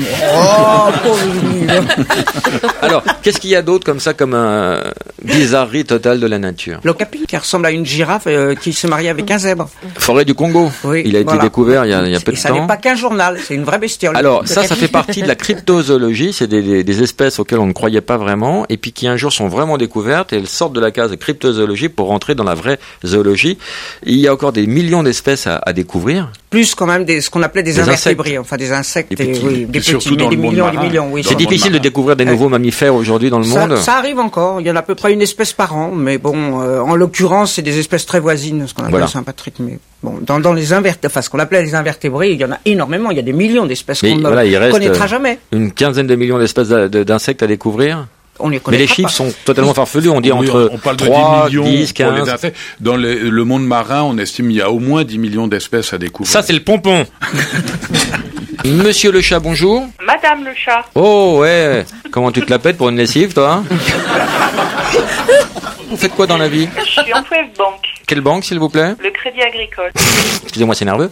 Alors, qu'est-ce qu'il y a d'autre comme ça, comme un bizarrerie totale de la nature? L'okapi, qui ressemble à une girafe qui se marie avec un zèbre. Forêt du Congo. Oui, il a été découvert il y a peu de temps. Ça n'est pas qu'un journal, c'est une vraie bestiole. Alors, ça fait partie de la cryptozoologie. C'est des espèces auxquelles on ne croyait pas vraiment, et puis qui un jour sont vraiment découvertes, et elles sortent de la case de cryptozoologie pour rentrer dans la vraie zoologie. Il y a encore des millions d'espèces à découvrir. Plus quand même ce qu'on appelait des invertébrés, enfin des insectes, des petits, des millions. Oui, c'est difficile de découvrir des nouveaux mammifères aujourd'hui dans le monde. Ça arrive encore. Il y en a à peu près une espèce par an, mais bon, en l'occurrence, c'est des espèces très voisines, ce qu'on appelle Saint-Patrick. Mais bon, dans les ce qu'on appelait les invertébrés, il y en a énormément. Il y a des millions d'espèces qu'on ne connaîtra jamais. Une quinzaine de millions d'espèces d'insectes à découvrir. Mais les chiffres sont totalement farfelus. On dit entre 3, 10, 15. Dans le monde marin, on estime qu'il y a au moins 10 millions d'espèces à découvrir. Ça, c'est le pompon. Monsieur le chat, bonjour. Madame le chat. Oh, ouais. Comment tu te la pètes pour une lessive, toi? Vous faites quoi dans la vie? Je suis employée de banque. Quelle banque, s'il vous plaît? Le Crédit Agricole. Excusez-moi, c'est nerveux.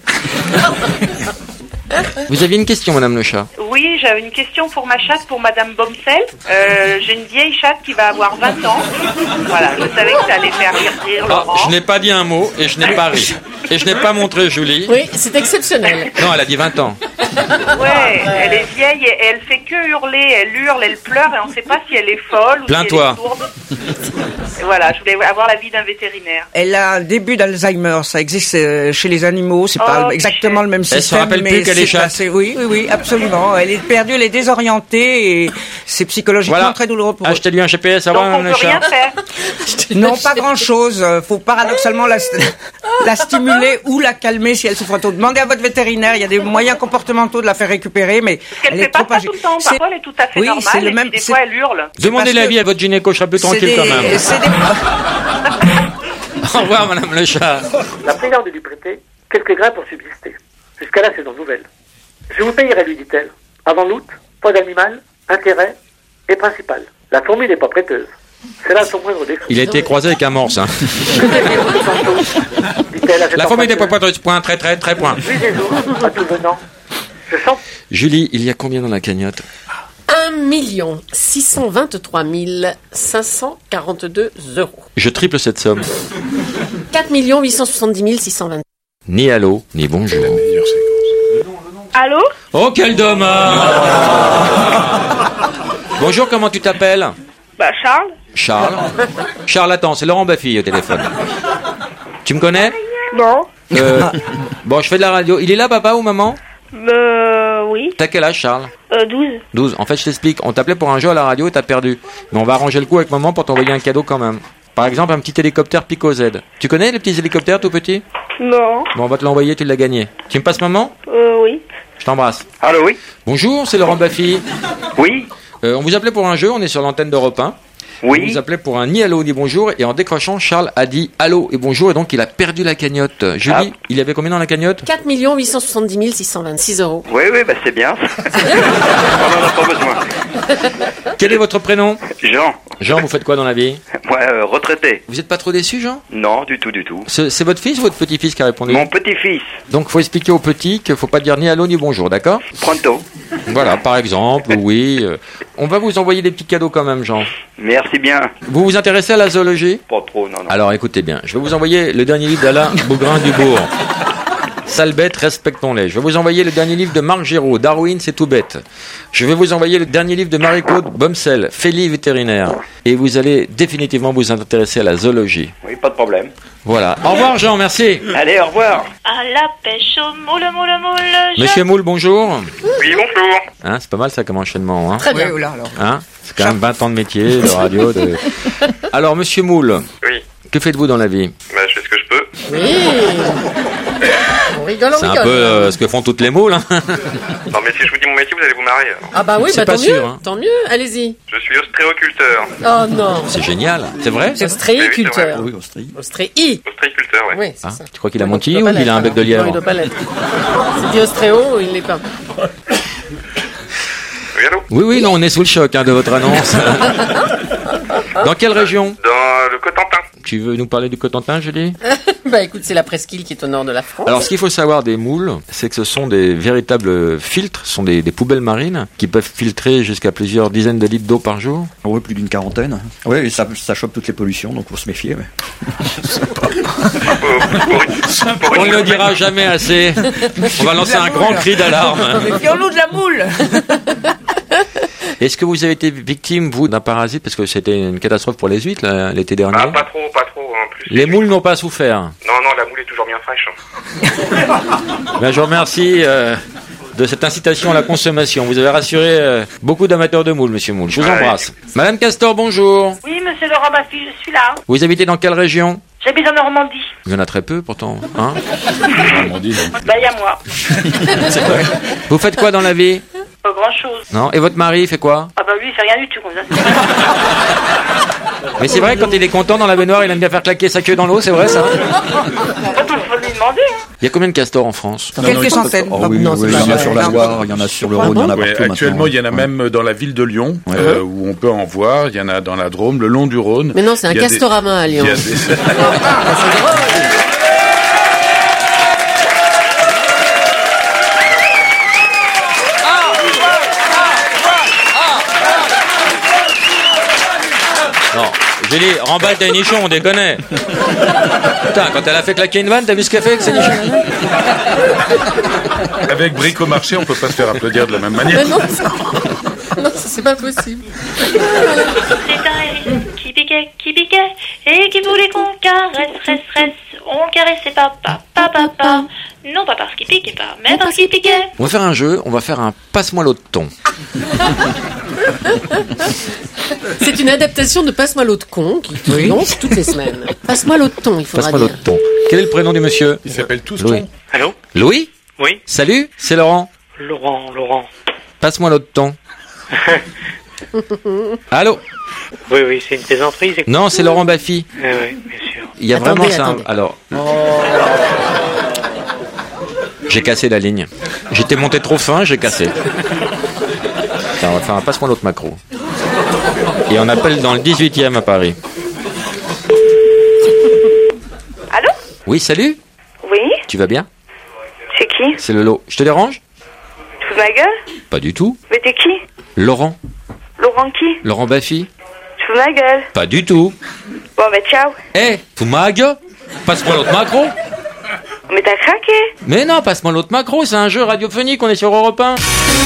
Vous aviez une question, Madame le chat? Oui, j'avais une question pour ma chatte, pour Madame Bomsel. J'ai une vieille chatte qui va avoir 20 ans. Voilà, je savais que ça allait faire rire Laurent. Je n'ai pas dit un mot et je n'ai pas ri. Et je n'ai pas montré Julie. Oui, c'est exceptionnel. Non, elle a dit 20 ans. Ouais, elle est vieille et elle fait que hurler. Elle hurle, elle pleure et on ne sait pas si elle est folle ou Plains-toi. si elle est sourde. Et voilà, je voulais avoir l'avis d'un vétérinaire. Elle a un début d'Alzheimer. Ça existe chez les animaux. C'est pas exactement le même système. Elle se rappelle plus qu'elle est chatte. Oui, absolument. Elle est perdue, elle est désorientée et c'est psychologiquement très douloureux pour elle. Achetez-lui un GPS avant. Donc on peut rien faire. Non, pas grand-chose. Faut paradoxalement la stimuler ou la calmer si elle souffre trop. Demandez à votre vétérinaire. Il y a des moyens comportementaux de la faire récupérer, mais elle fait pas ça tout le temps. Parfois, elle est tout à fait normale. C'est le même. Des fois, elle hurle. Demandez l'avis à votre gynéco. Je serai plus tranquille quand même. Au revoir, Madame le chat. La présidente lui prêter quelques grains pour subsister jusqu'à la saison nouvelle. Je vous payerai, lui dit-elle. Avant l'août, pas d'animal, intérêt et principal. La fourmi n'est pas prêteuse. C'est là son moindre défaut. Il a été croisé avec un morse. La fourmi n'est pas prêteuse. Point, très, point. 8 des jours, à tout venant. Je sens. Julie, il y a combien dans la cagnotte? 1 623 542 €. Je triple cette somme. 4 870 620. Ni allô, ni bonjour. La meilleure séquence. Allô? Oh, quel dommage! Bonjour, comment tu t'appelles? Charles. Charles, attends, c'est Laurent Baffy au téléphone. Tu me connais? Non. Bon, je fais de la radio. Il est là, papa ou maman? Oui. T'as quel âge, Charles? 12. 12. En fait, je t'explique. On t'appelait pour un jeu à la radio et t'as perdu. Mais on va arranger le coup avec maman pour t'envoyer un cadeau quand même. Par exemple, un petit hélicoptère Pico Z. Tu connais les petits hélicoptères tout petits? Non. Bon, on va te l'envoyer, tu l'as gagné. Tu me passes maman? Oui. Je t'embrasse. Allô, oui. Bonjour, c'est Laurent Baffy. Oui. On vous appelait pour un jeu, on est sur l'antenne d'Europe 1. Oui. On vous appelait pour un ni allô ni bonjour, et en décrochant, Charles a dit allô et bonjour, et donc il a perdu la cagnotte. Julie, il y avait combien dans la cagnotte? 4 870 626 €. Oui, bah c'est bien. On n'en a pas besoin. Quel est votre prénom? Jean. Jean, vous faites quoi dans la vie? Moi, retraité. Vous n'êtes pas trop déçu, Jean? Non, du tout. C'est votre fils ou votre petit-fils qui a répondu? Mon petit-fils. Donc, faut expliquer au petit qu'il faut pas dire ni allô ni bonjour, d'accord? Pronto. Voilà, par exemple, oui. On va vous envoyer des petits cadeaux quand même, Jean. Merci bien. Vous vous intéressez à la zoologie? Pas trop, non. Alors, écoutez bien. Je vais vous envoyer le dernier livre d'Alain Bougrain-Dubourg. Sale bête, respectons-les. Je vais vous envoyer le dernier livre de Marc Giraud, Darwin, c'est tout bête. Je vais vous envoyer le dernier livre de Marie-Claude Bomsel, Félie vétérinaire. Et vous allez définitivement vous intéresser à la zoologie. Oui, pas de problème. Voilà. Au revoir, Jean, merci. Allez, au revoir. À la pêche au moule. Monsieur Moule, bonjour. Oui, bonjour. Hein, c'est pas mal ça comme enchaînement. Hein. Très bien. Oui, là, alors. Hein, c'est quand même 20 ans de métier, de radio. Alors, monsieur Moule, Oui. que faites-vous dans la vie? Bah, je fais ce que je peux. Oui. On rigole, C'est un peu ce que font toutes les moules. Hein. Non, mais si je vous dis mon métier, vous allez vous marier. Alors. Ah bah oui, C'est bah pas tant sûr, mieux. hein. Tant mieux, allez-y. Je suis ostréoculteur. Oh non. C'est génial. C'est vrai? Ostréiculteur. Oui, Austrie. Ostréiculteur, ouais. Oui, c'est Ah, ça. tu crois qu'il a Ouais, menti donc, ou doit pas il a un bec l'être, de lièvre? Non, il doit pas l'être. C'est dit ostréo, il l'est pas. Oui, allô? Oui, non, on est sous le choc de votre annonce. Dans quelle région? Dans le Cotentin. Tu veux nous parler du Cotentin, Julie? Bah écoute, c'est la presqu'île qui est au nord de la France. Alors, ce qu'il faut savoir des moules, c'est que ce sont des véritables filtres, ce sont des poubelles marines qui peuvent filtrer jusqu'à plusieurs dizaines de litres d'eau par jour. Oui, plus d'une quarantaine. Oui, et ça chope toutes les pollutions, donc faut se méfier. Mais... On ne le dira jamais assez. On va lancer un grand cri d'alarme. Méfions-nous de la moule. Est-ce que vous avez été victime, vous, d'un parasite? Parce que c'était une catastrophe pour les huîtres l'été dernier. Ah, pas trop. En plus. Les moules n'ont pas souffert. Non, la moule est toujours bien fraîche. Ben, je vous remercie de cette incitation à la consommation. Vous avez rassuré beaucoup d'amateurs de moules, monsieur Moule. Je vous embrasse. Madame Castor, bonjour. Oui, monsieur Laurent Baffy, je suis là. Vous habitez dans quelle région? J'habite en Normandie. Il y en a très peu, pourtant. Hein? Bah, il y a moi. C'est vrai. Vous faites quoi dans la vie? Pas grand-chose. Non. Et votre mari fait quoi? Ah bah lui, il fait rien du tout comme ça. Mais c'est vrai, quand il est content dans la baignoire, il aime bien faire claquer sa queue dans l'eau, c'est vrai ça? Il faut lui demander. Il y a combien de castors en France? Quelques centaines. Oh, oui, Non, oui, c'est il y en pas a sur vrai. la Loire, il y en a sur le Rhône, il y en a partout Actuellement, maintenant. il y en a même dans la ville de Lyon, Ouais. où on peut en voir. Il y en a dans la Drôme, le long du Rhône. Mais non, c'est un Il y a des- castorama à Lyon. il y a des- C'est drôle. Non. Julie, remballe tes nichons, on déconne. Putain, quand elle a fait claquer une vanne, t'as vu ce qu'elle fait avec ses nichons? Avec Bricomarché, on peut pas se faire applaudir de la même manière. Mais non, non, c'est pas possible. C'est un hérisson qui piquait, et qui voulait qu'on caresse. On caressait papa. Non pas parce qu'il piquait pas, mais parce qu'il piquait. On va faire un jeu, on va faire un passe-moi l'eau de thon. C'est une adaptation de Passe-moi l'eau de con qui lance toutes les semaines. Passe-moi l'eau de thon, il faudra Passe-moi l'eau de dire. thon. Quel est le prénom du monsieur? Ils s'appellent tous Louis. Thon. Allô? Louis? Oui. Salut, c'est Laurent. Laurent. Passe-moi l'eau de thon. Allô? Oui, c'est une plaisanterie. Non, c'est Laurent Baffy. Oui, bien sûr. Il y a Attendez, vraiment ça. attendez. Alors. J'ai cassé la ligne. J'étais monté trop fin, j'ai cassé. Attends, on va faire un passe-moi l'autre macro. Et on appelle dans le 18e à Paris. Allô? Oui, salut. Oui? Tu vas bien? C'est qui? C'est le lot. Je te dérange? Tu fous de ma gueule? Pas du tout. Mais t'es qui? Laurent. Laurent qui? Laurent Baffy. Tu fous de ma gueule? Pas du tout. Bon, bah ciao. Eh, fous ma gueule. Passe-moi l'autre macro. Mais t'as craqué? Mais non, passe-moi l'autre macro, c'est un jeu radiophonique, on est sur Europe 1.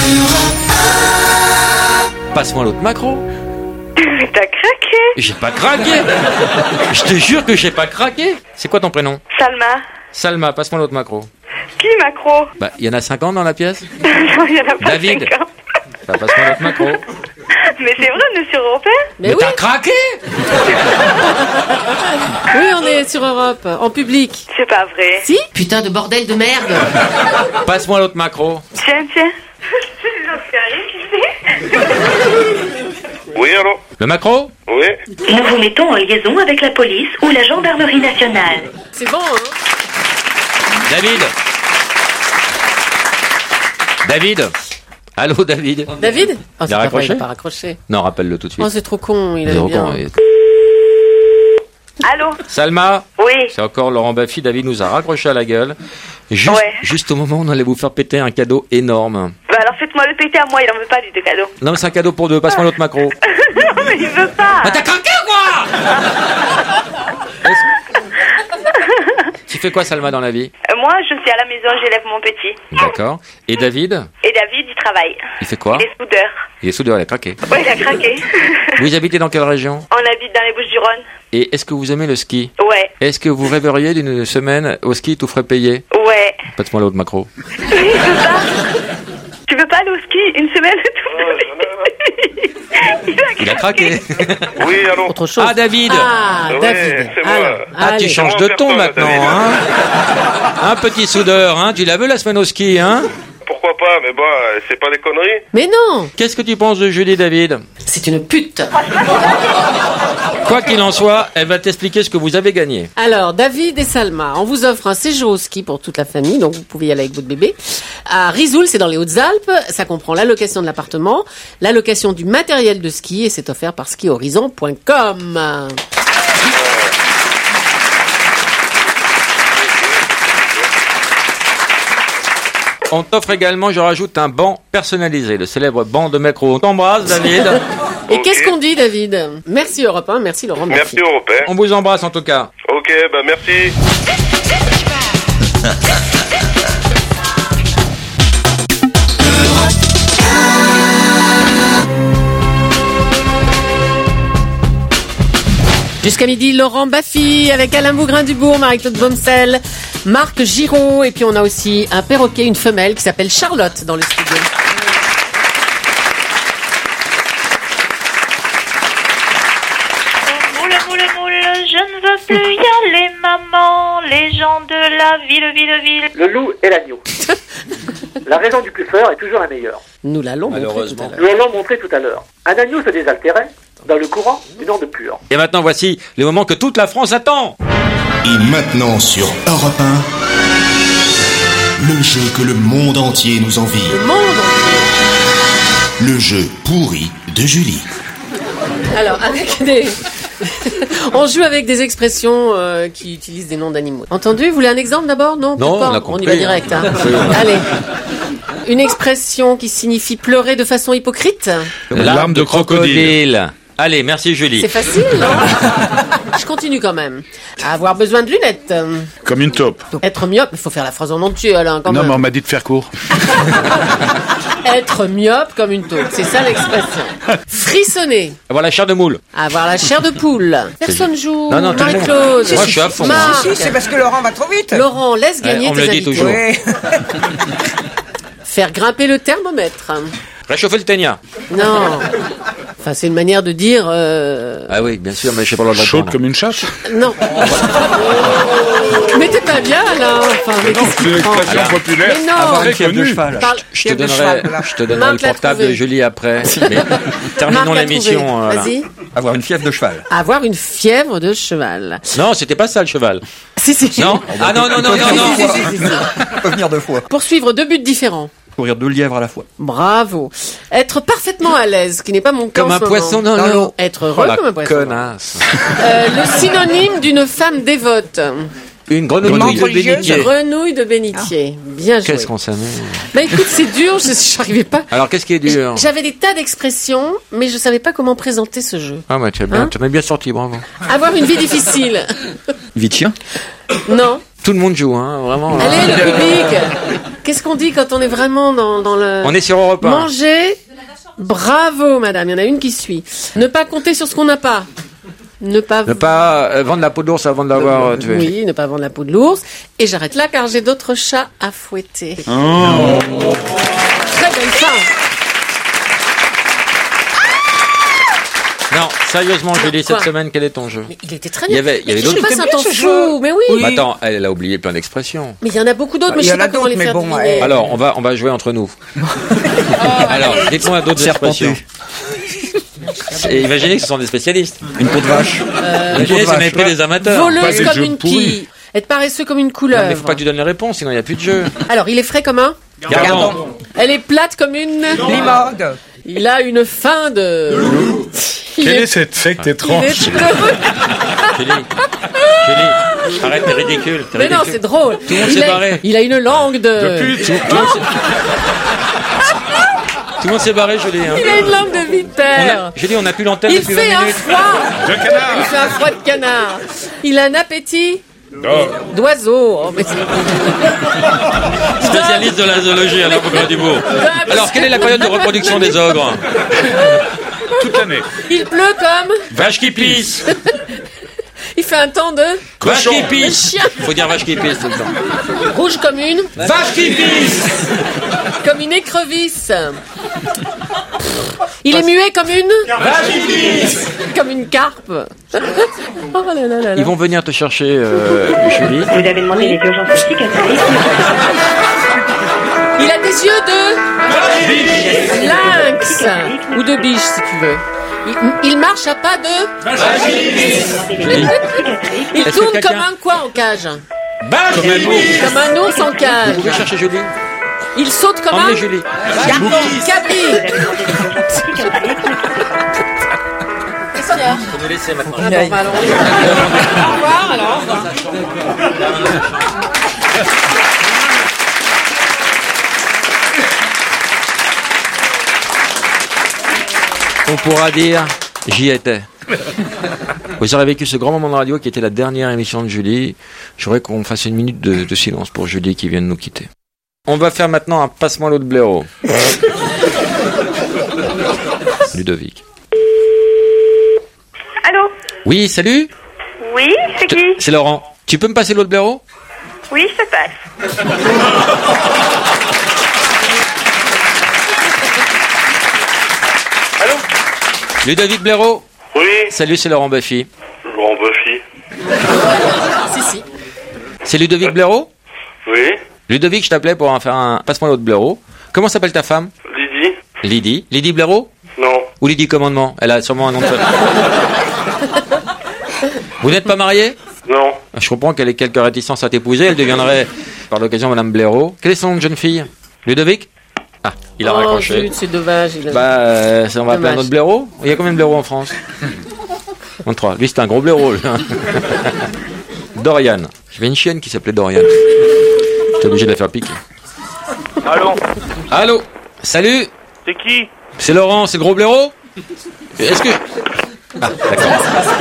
Passe-moi l'autre macro. Mais t'as craqué? J'ai pas craqué. Je te jure que j'ai pas craqué. C'est quoi ton prénom? Salma. Salma, passe-moi l'autre macro. Qui, Macro? Bah, il y en a 50 dans la pièce. Non, il y en a pas David. 50. Ça passe pas notre Macro. Mais c'est vrai, on est sur Europe 1? Mais t'as craqué? Oui, on est sur Europe, en public. C'est pas vrai. Si? Putain de bordel de merde. Passe-moi l'autre Macro. Tiens. Oui, allô? Le Macro? Oui. Nous vous mettons en liaison avec la police ou la gendarmerie nationale. C'est bon, hein? David. Allô, David. David? Oh, il a raccroché? Il a pas raccroché. Non, rappelle-le tout de suite. Oh, c'est trop con, il est bien. Allô? Salma? Oui. C'est encore Laurent Baffy. David nous a raccroché à la gueule. Juste au moment où on allait vous faire péter un cadeau énorme. Bah alors faites-moi le péter à moi, il en veut pas du cadeau. Non, mais c'est un cadeau pour deux. Passe-moi l'autre Macro. Non, mais il veut pas. Mais t'as craqué ou quoi? Tu fais quoi, Salma, dans la vie? Moi, je suis à la maison, j'élève mon petit. D'accord. Et David? Et David, il travaille. Il fait quoi? Il est soudeur. Il est soudeur, il a craqué. Oui, il a craqué. Vous habitez dans quelle région? On habite dans les Bouches-du-Rhône. Et est-ce que vous aimez le ski? Ouais. Est-ce que vous rêveriez d'une semaine au ski tout frais payé? Ouais. Passe-moi l'autre Macro. Tu veux pas aller au ski une semaine tout Il a craqué. Oui, allô? Autre chose. Ah, David. Ah, Oui, David. c'est moi. Ah, tu changes de ton maintenant, hein? Un petit soudeur, hein? Tu l'as vu la semaine au ski, hein? Pourquoi pas, mais bon, c'est pas des conneries. Mais non! Qu'est-ce que tu penses de Julie, David? C'est une pute. Quoi qu'il en soit, elle va t'expliquer ce que vous avez gagné. Alors, David et Salma, on vous offre un séjour au ski pour toute la famille, donc vous pouvez y aller avec votre bébé. À Risoul, c'est dans les Hautes-Alpes, ça comprend la location de l'appartement, la location du matériel de ski, et c'est offert par skihorizon.com. On t'offre également, je rajoute, un banc personnalisé, le célèbre banc de Macro. On t'embrasse, David. Et qu'est-ce qu'on dit, David? Merci Europe 1, merci Laurent. Merci Europe 1. On vous embrasse en tout cas. Ok, bah merci. Jusqu'à midi, Laurent Baffy avec Alain Bougrain-Dubourg, Marie-Claude Bomsel, Marc Giraud, et puis on a aussi un perroquet, une femelle qui s'appelle Charlotte dans le studio. Je ne veux plus y aller, maman. Les gens de la ville. Le loup et l'agneau. La raison du plus fort est toujours la meilleure. Nous l'allons montrer tout à l'heure. Nous l'allons montrer tout à l'heure. Un agneau se désaltérait dans le courant d'une onde pure. Et maintenant, voici le moment que toute la France attend. Et maintenant sur Europe 1, le jeu que le monde entier nous envie. Le monde entier. Le jeu pourri de Julie. Alors, avec des... on joue avec des expressions qui utilisent des noms d'animaux. Entendu? Vous voulez un exemple d'abord? Non, non, pas. on a compris. On y va direct. Hein. Allez. Une expression qui signifie pleurer de façon hypocrite. Larme de crocodile. Allez, merci Julie. C'est facile, non? Je continue quand même. Avoir besoin de lunettes. Comme une taupe. Donc, être myope, il faut faire la phrase en entier, Alain, quand non, même. mais on m'a dit de faire court. Être myope comme une taupe, c'est ça l'expression. Frissonner. Avoir la chair de moule. Avoir la chair de poule. Personne joue. Non, tout le monde. Marie-Claude. Moi, je suis à fond. Si, c'est parce que Laurent va trop vite. Laurent, laisse gagner on tes me le dit invités. toujours. Ouais. Faire grimper le thermomètre. Réchauffer le ténia. Non. Enfin, c'est une manière de dire... Ah oui, bien sûr, mais je sais pas le droit de Chaude répondre. comme une chatte. Non. Mais t'es pas bien, là. Enfin, mais Non, qu'est-ce c'est qu'il une prend expression populaire. Mais non. Avoir une Très fièvre de connu. cheval. Je te donnerai le Marc l'a portable trouvé. de Julie après. Mais terminons Marc l'a l'émission. trouvé. Voilà. Vas-y. Avoir une fièvre de cheval. Avoir une fièvre de cheval. Non, c'était pas ça le cheval. Si. Non. Ah non. On peut venir deux fois. Poursuivre 2 buts différents. Courir 2 lièvres à la fois. Bravo. Être parfaitement à l'aise, ce qui n'est pas mon cas Comme en un ce moment. poisson dans l'eau. Être heureux Oh, la comme un poisson. connasse. Le synonyme d'une femme dévote. Une grenouille de bénitier. Grenouille de bénitier. Bien joué. Qu'est-ce qu'on s'amuse. Bah écoute, c'est dur, je n'arrivais pas. Alors, qu'est-ce qui est dur? J'avais des tas d'expressions, mais je savais pas comment présenter ce jeu. Ah ouais, tu Hein m'as bien sorti, bravo. Avoir une vie difficile. Vie de chien. Non. Tout le monde joue, hein, vraiment. Allez, le public. Qu'est-ce qu'on dit quand on est vraiment dans le... On est sur Europe 1. Manger. Bravo, madame. Il y en a une qui suit. Ne pas compter sur ce qu'on n'a pas. Ne pas vendre la peau de l'ours avant de l'avoir tué. Oui, ne pas vendre la peau de l'ours. Et j'arrête là car j'ai d'autres chats à fouetter. Oh. Très belle fin. Non, sérieusement, Julie, cette semaine, quel est ton jeu? Mais il était très bien. Il y avait d'autres. Passe un temps fou, mais oui. Attends, elle a oublié plein d'expressions. Mais il y en a beaucoup d'autres, mais je sais pas comment les faire deviner. Alors, on va jouer entre nous. Alors, dites-moi d'autres expressions. Et imaginez que ce sont des spécialistes. Une peau de vache. Imaginez si on avait pris des amateurs. Voleuse comme une quille. Être paresseux comme une couleuvre. Non, mais faut pas que tu donnes les réponses, sinon il n'y a plus de jeu. Alors, il est frais comme un Gardon. Elle est plate comme une limode. Il a une fin de... Quelle est cette fête étrange? Julie, arrête, t'es ridicule. Mais non, c'est drôle. Tout le monde s'est barré. Il a une langue de pute. Tout le monde s'est barré, Julie. Hein. Il a une langue de vipère. Julie, on n'a plus l'antenne depuis 20 minutes. Il fait un froid de canard. Il a un appétit d'oiseau. Oh, mais spécialiste de la zoologie à l'Avocrat du Bourg. Alors, quelle est la période de reproduction des ogres? Toute l'année. Il pleut comme vache qui pisse. Il fait un temps de vache qui pisse. Faut dire vache qui pisse tout le temps. Rouge comme une vache qui pisse. Comme une écrevisse. Il est muet comme une vache qui pisse. Comme une carpe. Oh là là là. Ils vont venir te chercher, Julie. Vous avez demandé les urgences psychiatriques. Il a des yeux de lynx ou de biche si tu veux. Il marche à pas de Il tourne comme un quoi en cage? Comme un ours en cage. Vous pouvez chercher Julie. Il saute comme un Julie. Cabri. Qu'est-ce qu'il y a? Faut nous laisser maintenant. Au revoir alors. On pourra dire, j'y étais. Vous aurez vécu ce grand moment de radio qui était la dernière émission de Julie. J'aurais qu'on fasse une minute de silence pour Julie qui vient de nous quitter. On va faire maintenant un passe-moi l'eau de blaireau. Ludovic. Allô? Oui, salut? Oui, c'est qui? C'est Laurent. Tu peux me passer l'eau de blaireau? Oui, ça passe. Allô? Ludovic Blaireau? Oui. Salut, c'est Laurent Baffy. Laurent Baffy. Si. C'est Ludovic Blaireau? Oui. Ludovic, je t'appelais pour faire un passe-moi l'eau de blaireau. Comment s'appelle ta femme? Lydie. Lydie Blaireau? Non. Ou Lydie Commandement? Elle a sûrement un nom de famille. Vous n'êtes pas marié? Non. Je comprends qu'elle ait quelques réticences à t'épouser. Elle deviendrait, par l'occasion, Madame Blaireau. Quel est son nom de jeune fille? Ludovic? Ah, il a raccroché. Zut, c'est dommage. On va appeler un autre blaireau. Il y a combien de blaireaux en France? 23. Lui, c'est un gros blaireau. Dorian. J'avais une chienne qui s'appelait Dorian. J'étais obligé de la faire piquer. Allô? Salut? C'est qui? C'est Laurent, c'est gros blaireau? Est-ce que... Ah, d'accord.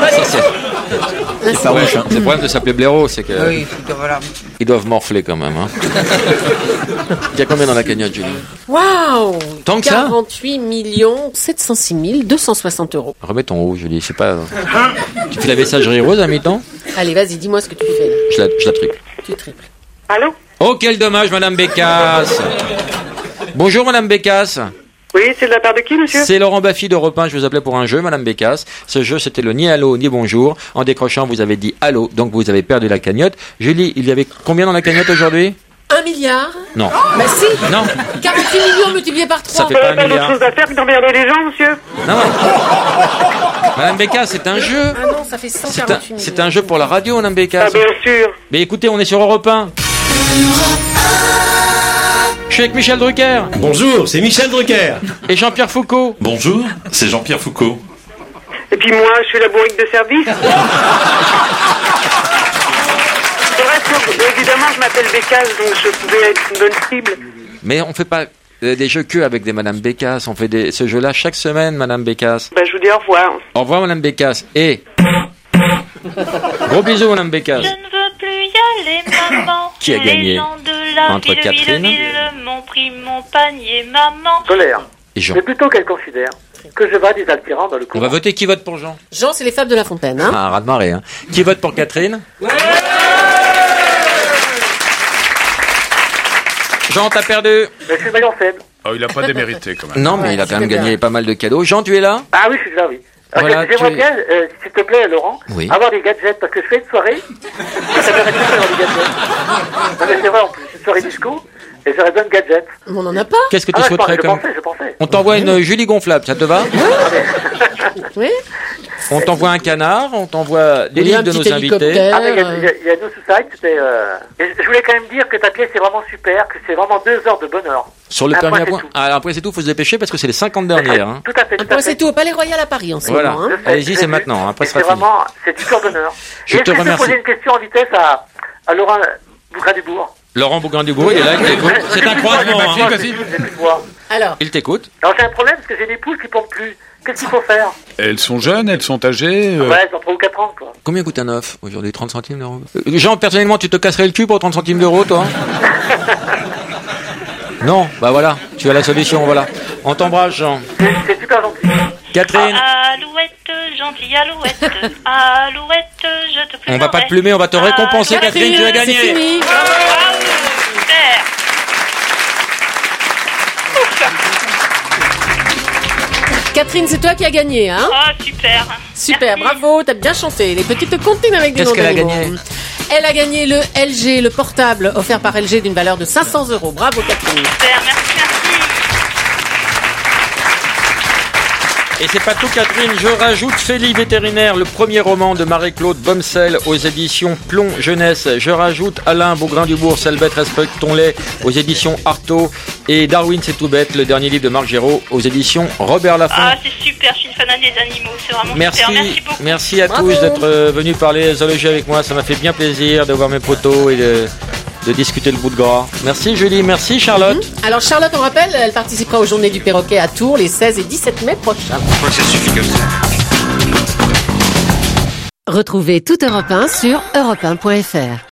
C'est farouche, hein. Le problème de s'appeler blaireau, c'est que... Oui, voilà. Ils doivent morfler quand même, hein. Il y a combien dans la cagnotte, Julie? Waouh! Tant que ça? 48 706 260 €. Remets ton haut, Julie, c'est pas... Tu fais la messagerie rose à mi-temps? Allez, vas-y, dis-moi ce que tu fais là. Je la triple. Tu triples. Allô? Oh, quel dommage, Madame Bécasse. Bonjour, Madame Bécasse. Oui, c'est de la part de qui, monsieur? C'est Laurent Baffy de Europe 1, je vous appelais pour un jeu, Madame Bécasse. Ce jeu, c'était le ni allô, ni bonjour. En décrochant, vous avez dit allô, donc vous avez perdu la cagnotte. Julie, il y avait combien dans la cagnotte aujourd'hui? 1 milliard? Non. Bah si! Non. 48 millions multipliés par 3. Ça fait pas 1 milliard. Pas d'autre chose à faire que d'emmerder les gens, monsieur? Non. Madame Bécasse, c'est un jeu. Ah non, ça fait 148 millions. C'est un jeu pour la radio, Madame Bécasse. Ah, bien sûr. Mais écoutez, on est sur Europe 1. Je suis avec Michel Drucker. Bonjour, c'est Michel Drucker. Et Jean-Pierre Foucault. Bonjour, c'est Jean-Pierre Foucault. Et puis moi, je suis la bourrique de service. C'est vrai que, évidemment, je m'appelle Bécasse, donc je pouvais être une bonne cible. Mais on fait pas des jeux que avec des Madame Bécasse. On fait ce jeu-là chaque semaine, Madame Bécasse. Bah, je vous dis au revoir. Au revoir, Madame Bécasse. Et... Gros bisous, Madame Bécasse. Je ne veux plus y aller, maman. Qui a gagné? Les gens de la Entre ville, Catherine m'ont pris mon panier, maman. Solaire. Et Jean. Mais plutôt qu'elle considère que je vois des altérants dans le courant. On va voter. Qui vote pour Jean? Jean, c'est les Fables de La Fontaine. Hein, raz de marée. Hein. Qui vote pour Catherine? Jean, t'as perdu. Mais je suis le maillon faible. Oh, il a pas démérité quand même. Non, mais il a quand même gagné pas mal de cadeaux. Jean, tu es là? Ah oui, je suis là, oui. Voilà, j'aimerais bien, s'il te plaît, Laurent, avoir des gadgets, parce que je fais une soirée, ça m'aimerait bien avoir des gadgets. Non mais c'est vrai, en plus, une soirée disco, et j'aurais besoin de gadgets. On n'en a pas. Qu'est-ce que tu souhaiterais comme... Je pensais. On t'envoie une Julie gonflable, ça te va? Oui. On t'envoie un canard, on t'envoie des livres de nos invités. Ah, mais il y a No Suicide, c'était... Je voulais quand même dire que ta pièce est vraiment super, que c'est vraiment 2 heures de bonheur. Sur le permis à point. Ah, après c'est tout, faut se dépêcher parce que c'est les 50 dernières. Hein. Tout à fait. Après c'est tout, au Palais Royal à Paris en ce moment. Hein. Allez-y, c'est maintenant, après ce sera fini. C'est du cœur d'honneur. Je te remercie. Je vais poser une question en vitesse à Laurent Bougrain-Dubourg. Laurent Bougrain-Dubourg, il est là, il t'écoute. C'est un croisement, hein. Alors. Il t'écoute. Alors j'ai un problème parce que j'ai des poules qui pompent plus. Qu'est-ce qu'il faut faire? Elles sont jeunes, elles sont âgées. Ouais, elles ont 3 ou 4 ans, quoi. Combien coûte un œuf aujourd'hui? 30 centimes d'euros. Jean, personnellement, tu te casserais le cul pour 30 centimes d'euros, toi? Non, bah voilà, tu as la solution, voilà. On t'embrasse, Jean. C'est super gentil. Catherine. Alouette, gentille alouette, alouette, je te plumerai. On va pas te plumer, on va te récompenser, Catherine, tu as gagné. C'est fini. Super. Catherine, c'est toi qui as gagné, hein? Oh, super. Super, merci. Bravo, t'as bien chanté. Les petites comptines avec des noms Qu'est-ce qu'elle a d'animaux. gagné? Elle a gagné le LG, le portable offert par LG d'une valeur de 500 €. Bravo, Catherine. Super, merci. Et c'est pas tout, Catherine, je rajoute Félie vétérinaire, le premier roman de Marie-Claude Bomsel aux éditions Plomb Jeunesse. Je rajoute Alain Bougrain-Dubourg, Sale bête, respectons-les aux éditions Artaud. Et Darwin, c'est tout bête, le dernier livre de Marc Géraud aux éditions Robert Laffont. Ah, c'est super, je suis une fan des animaux, c'est vraiment merci, super, merci beaucoup. Merci à tous d'être venus parler zoologie avec moi, ça m'a fait bien plaisir de voir mes potos et de discuter le bout de gras. Merci Julie, merci Charlotte. Alors Charlotte, on rappelle, elle participera aux Journées du Perroquet à Tours les 16 et 17 mai prochains. Je crois que ça suffit comme ça. Retrouvez toute Europe 1 sur europe1.fr.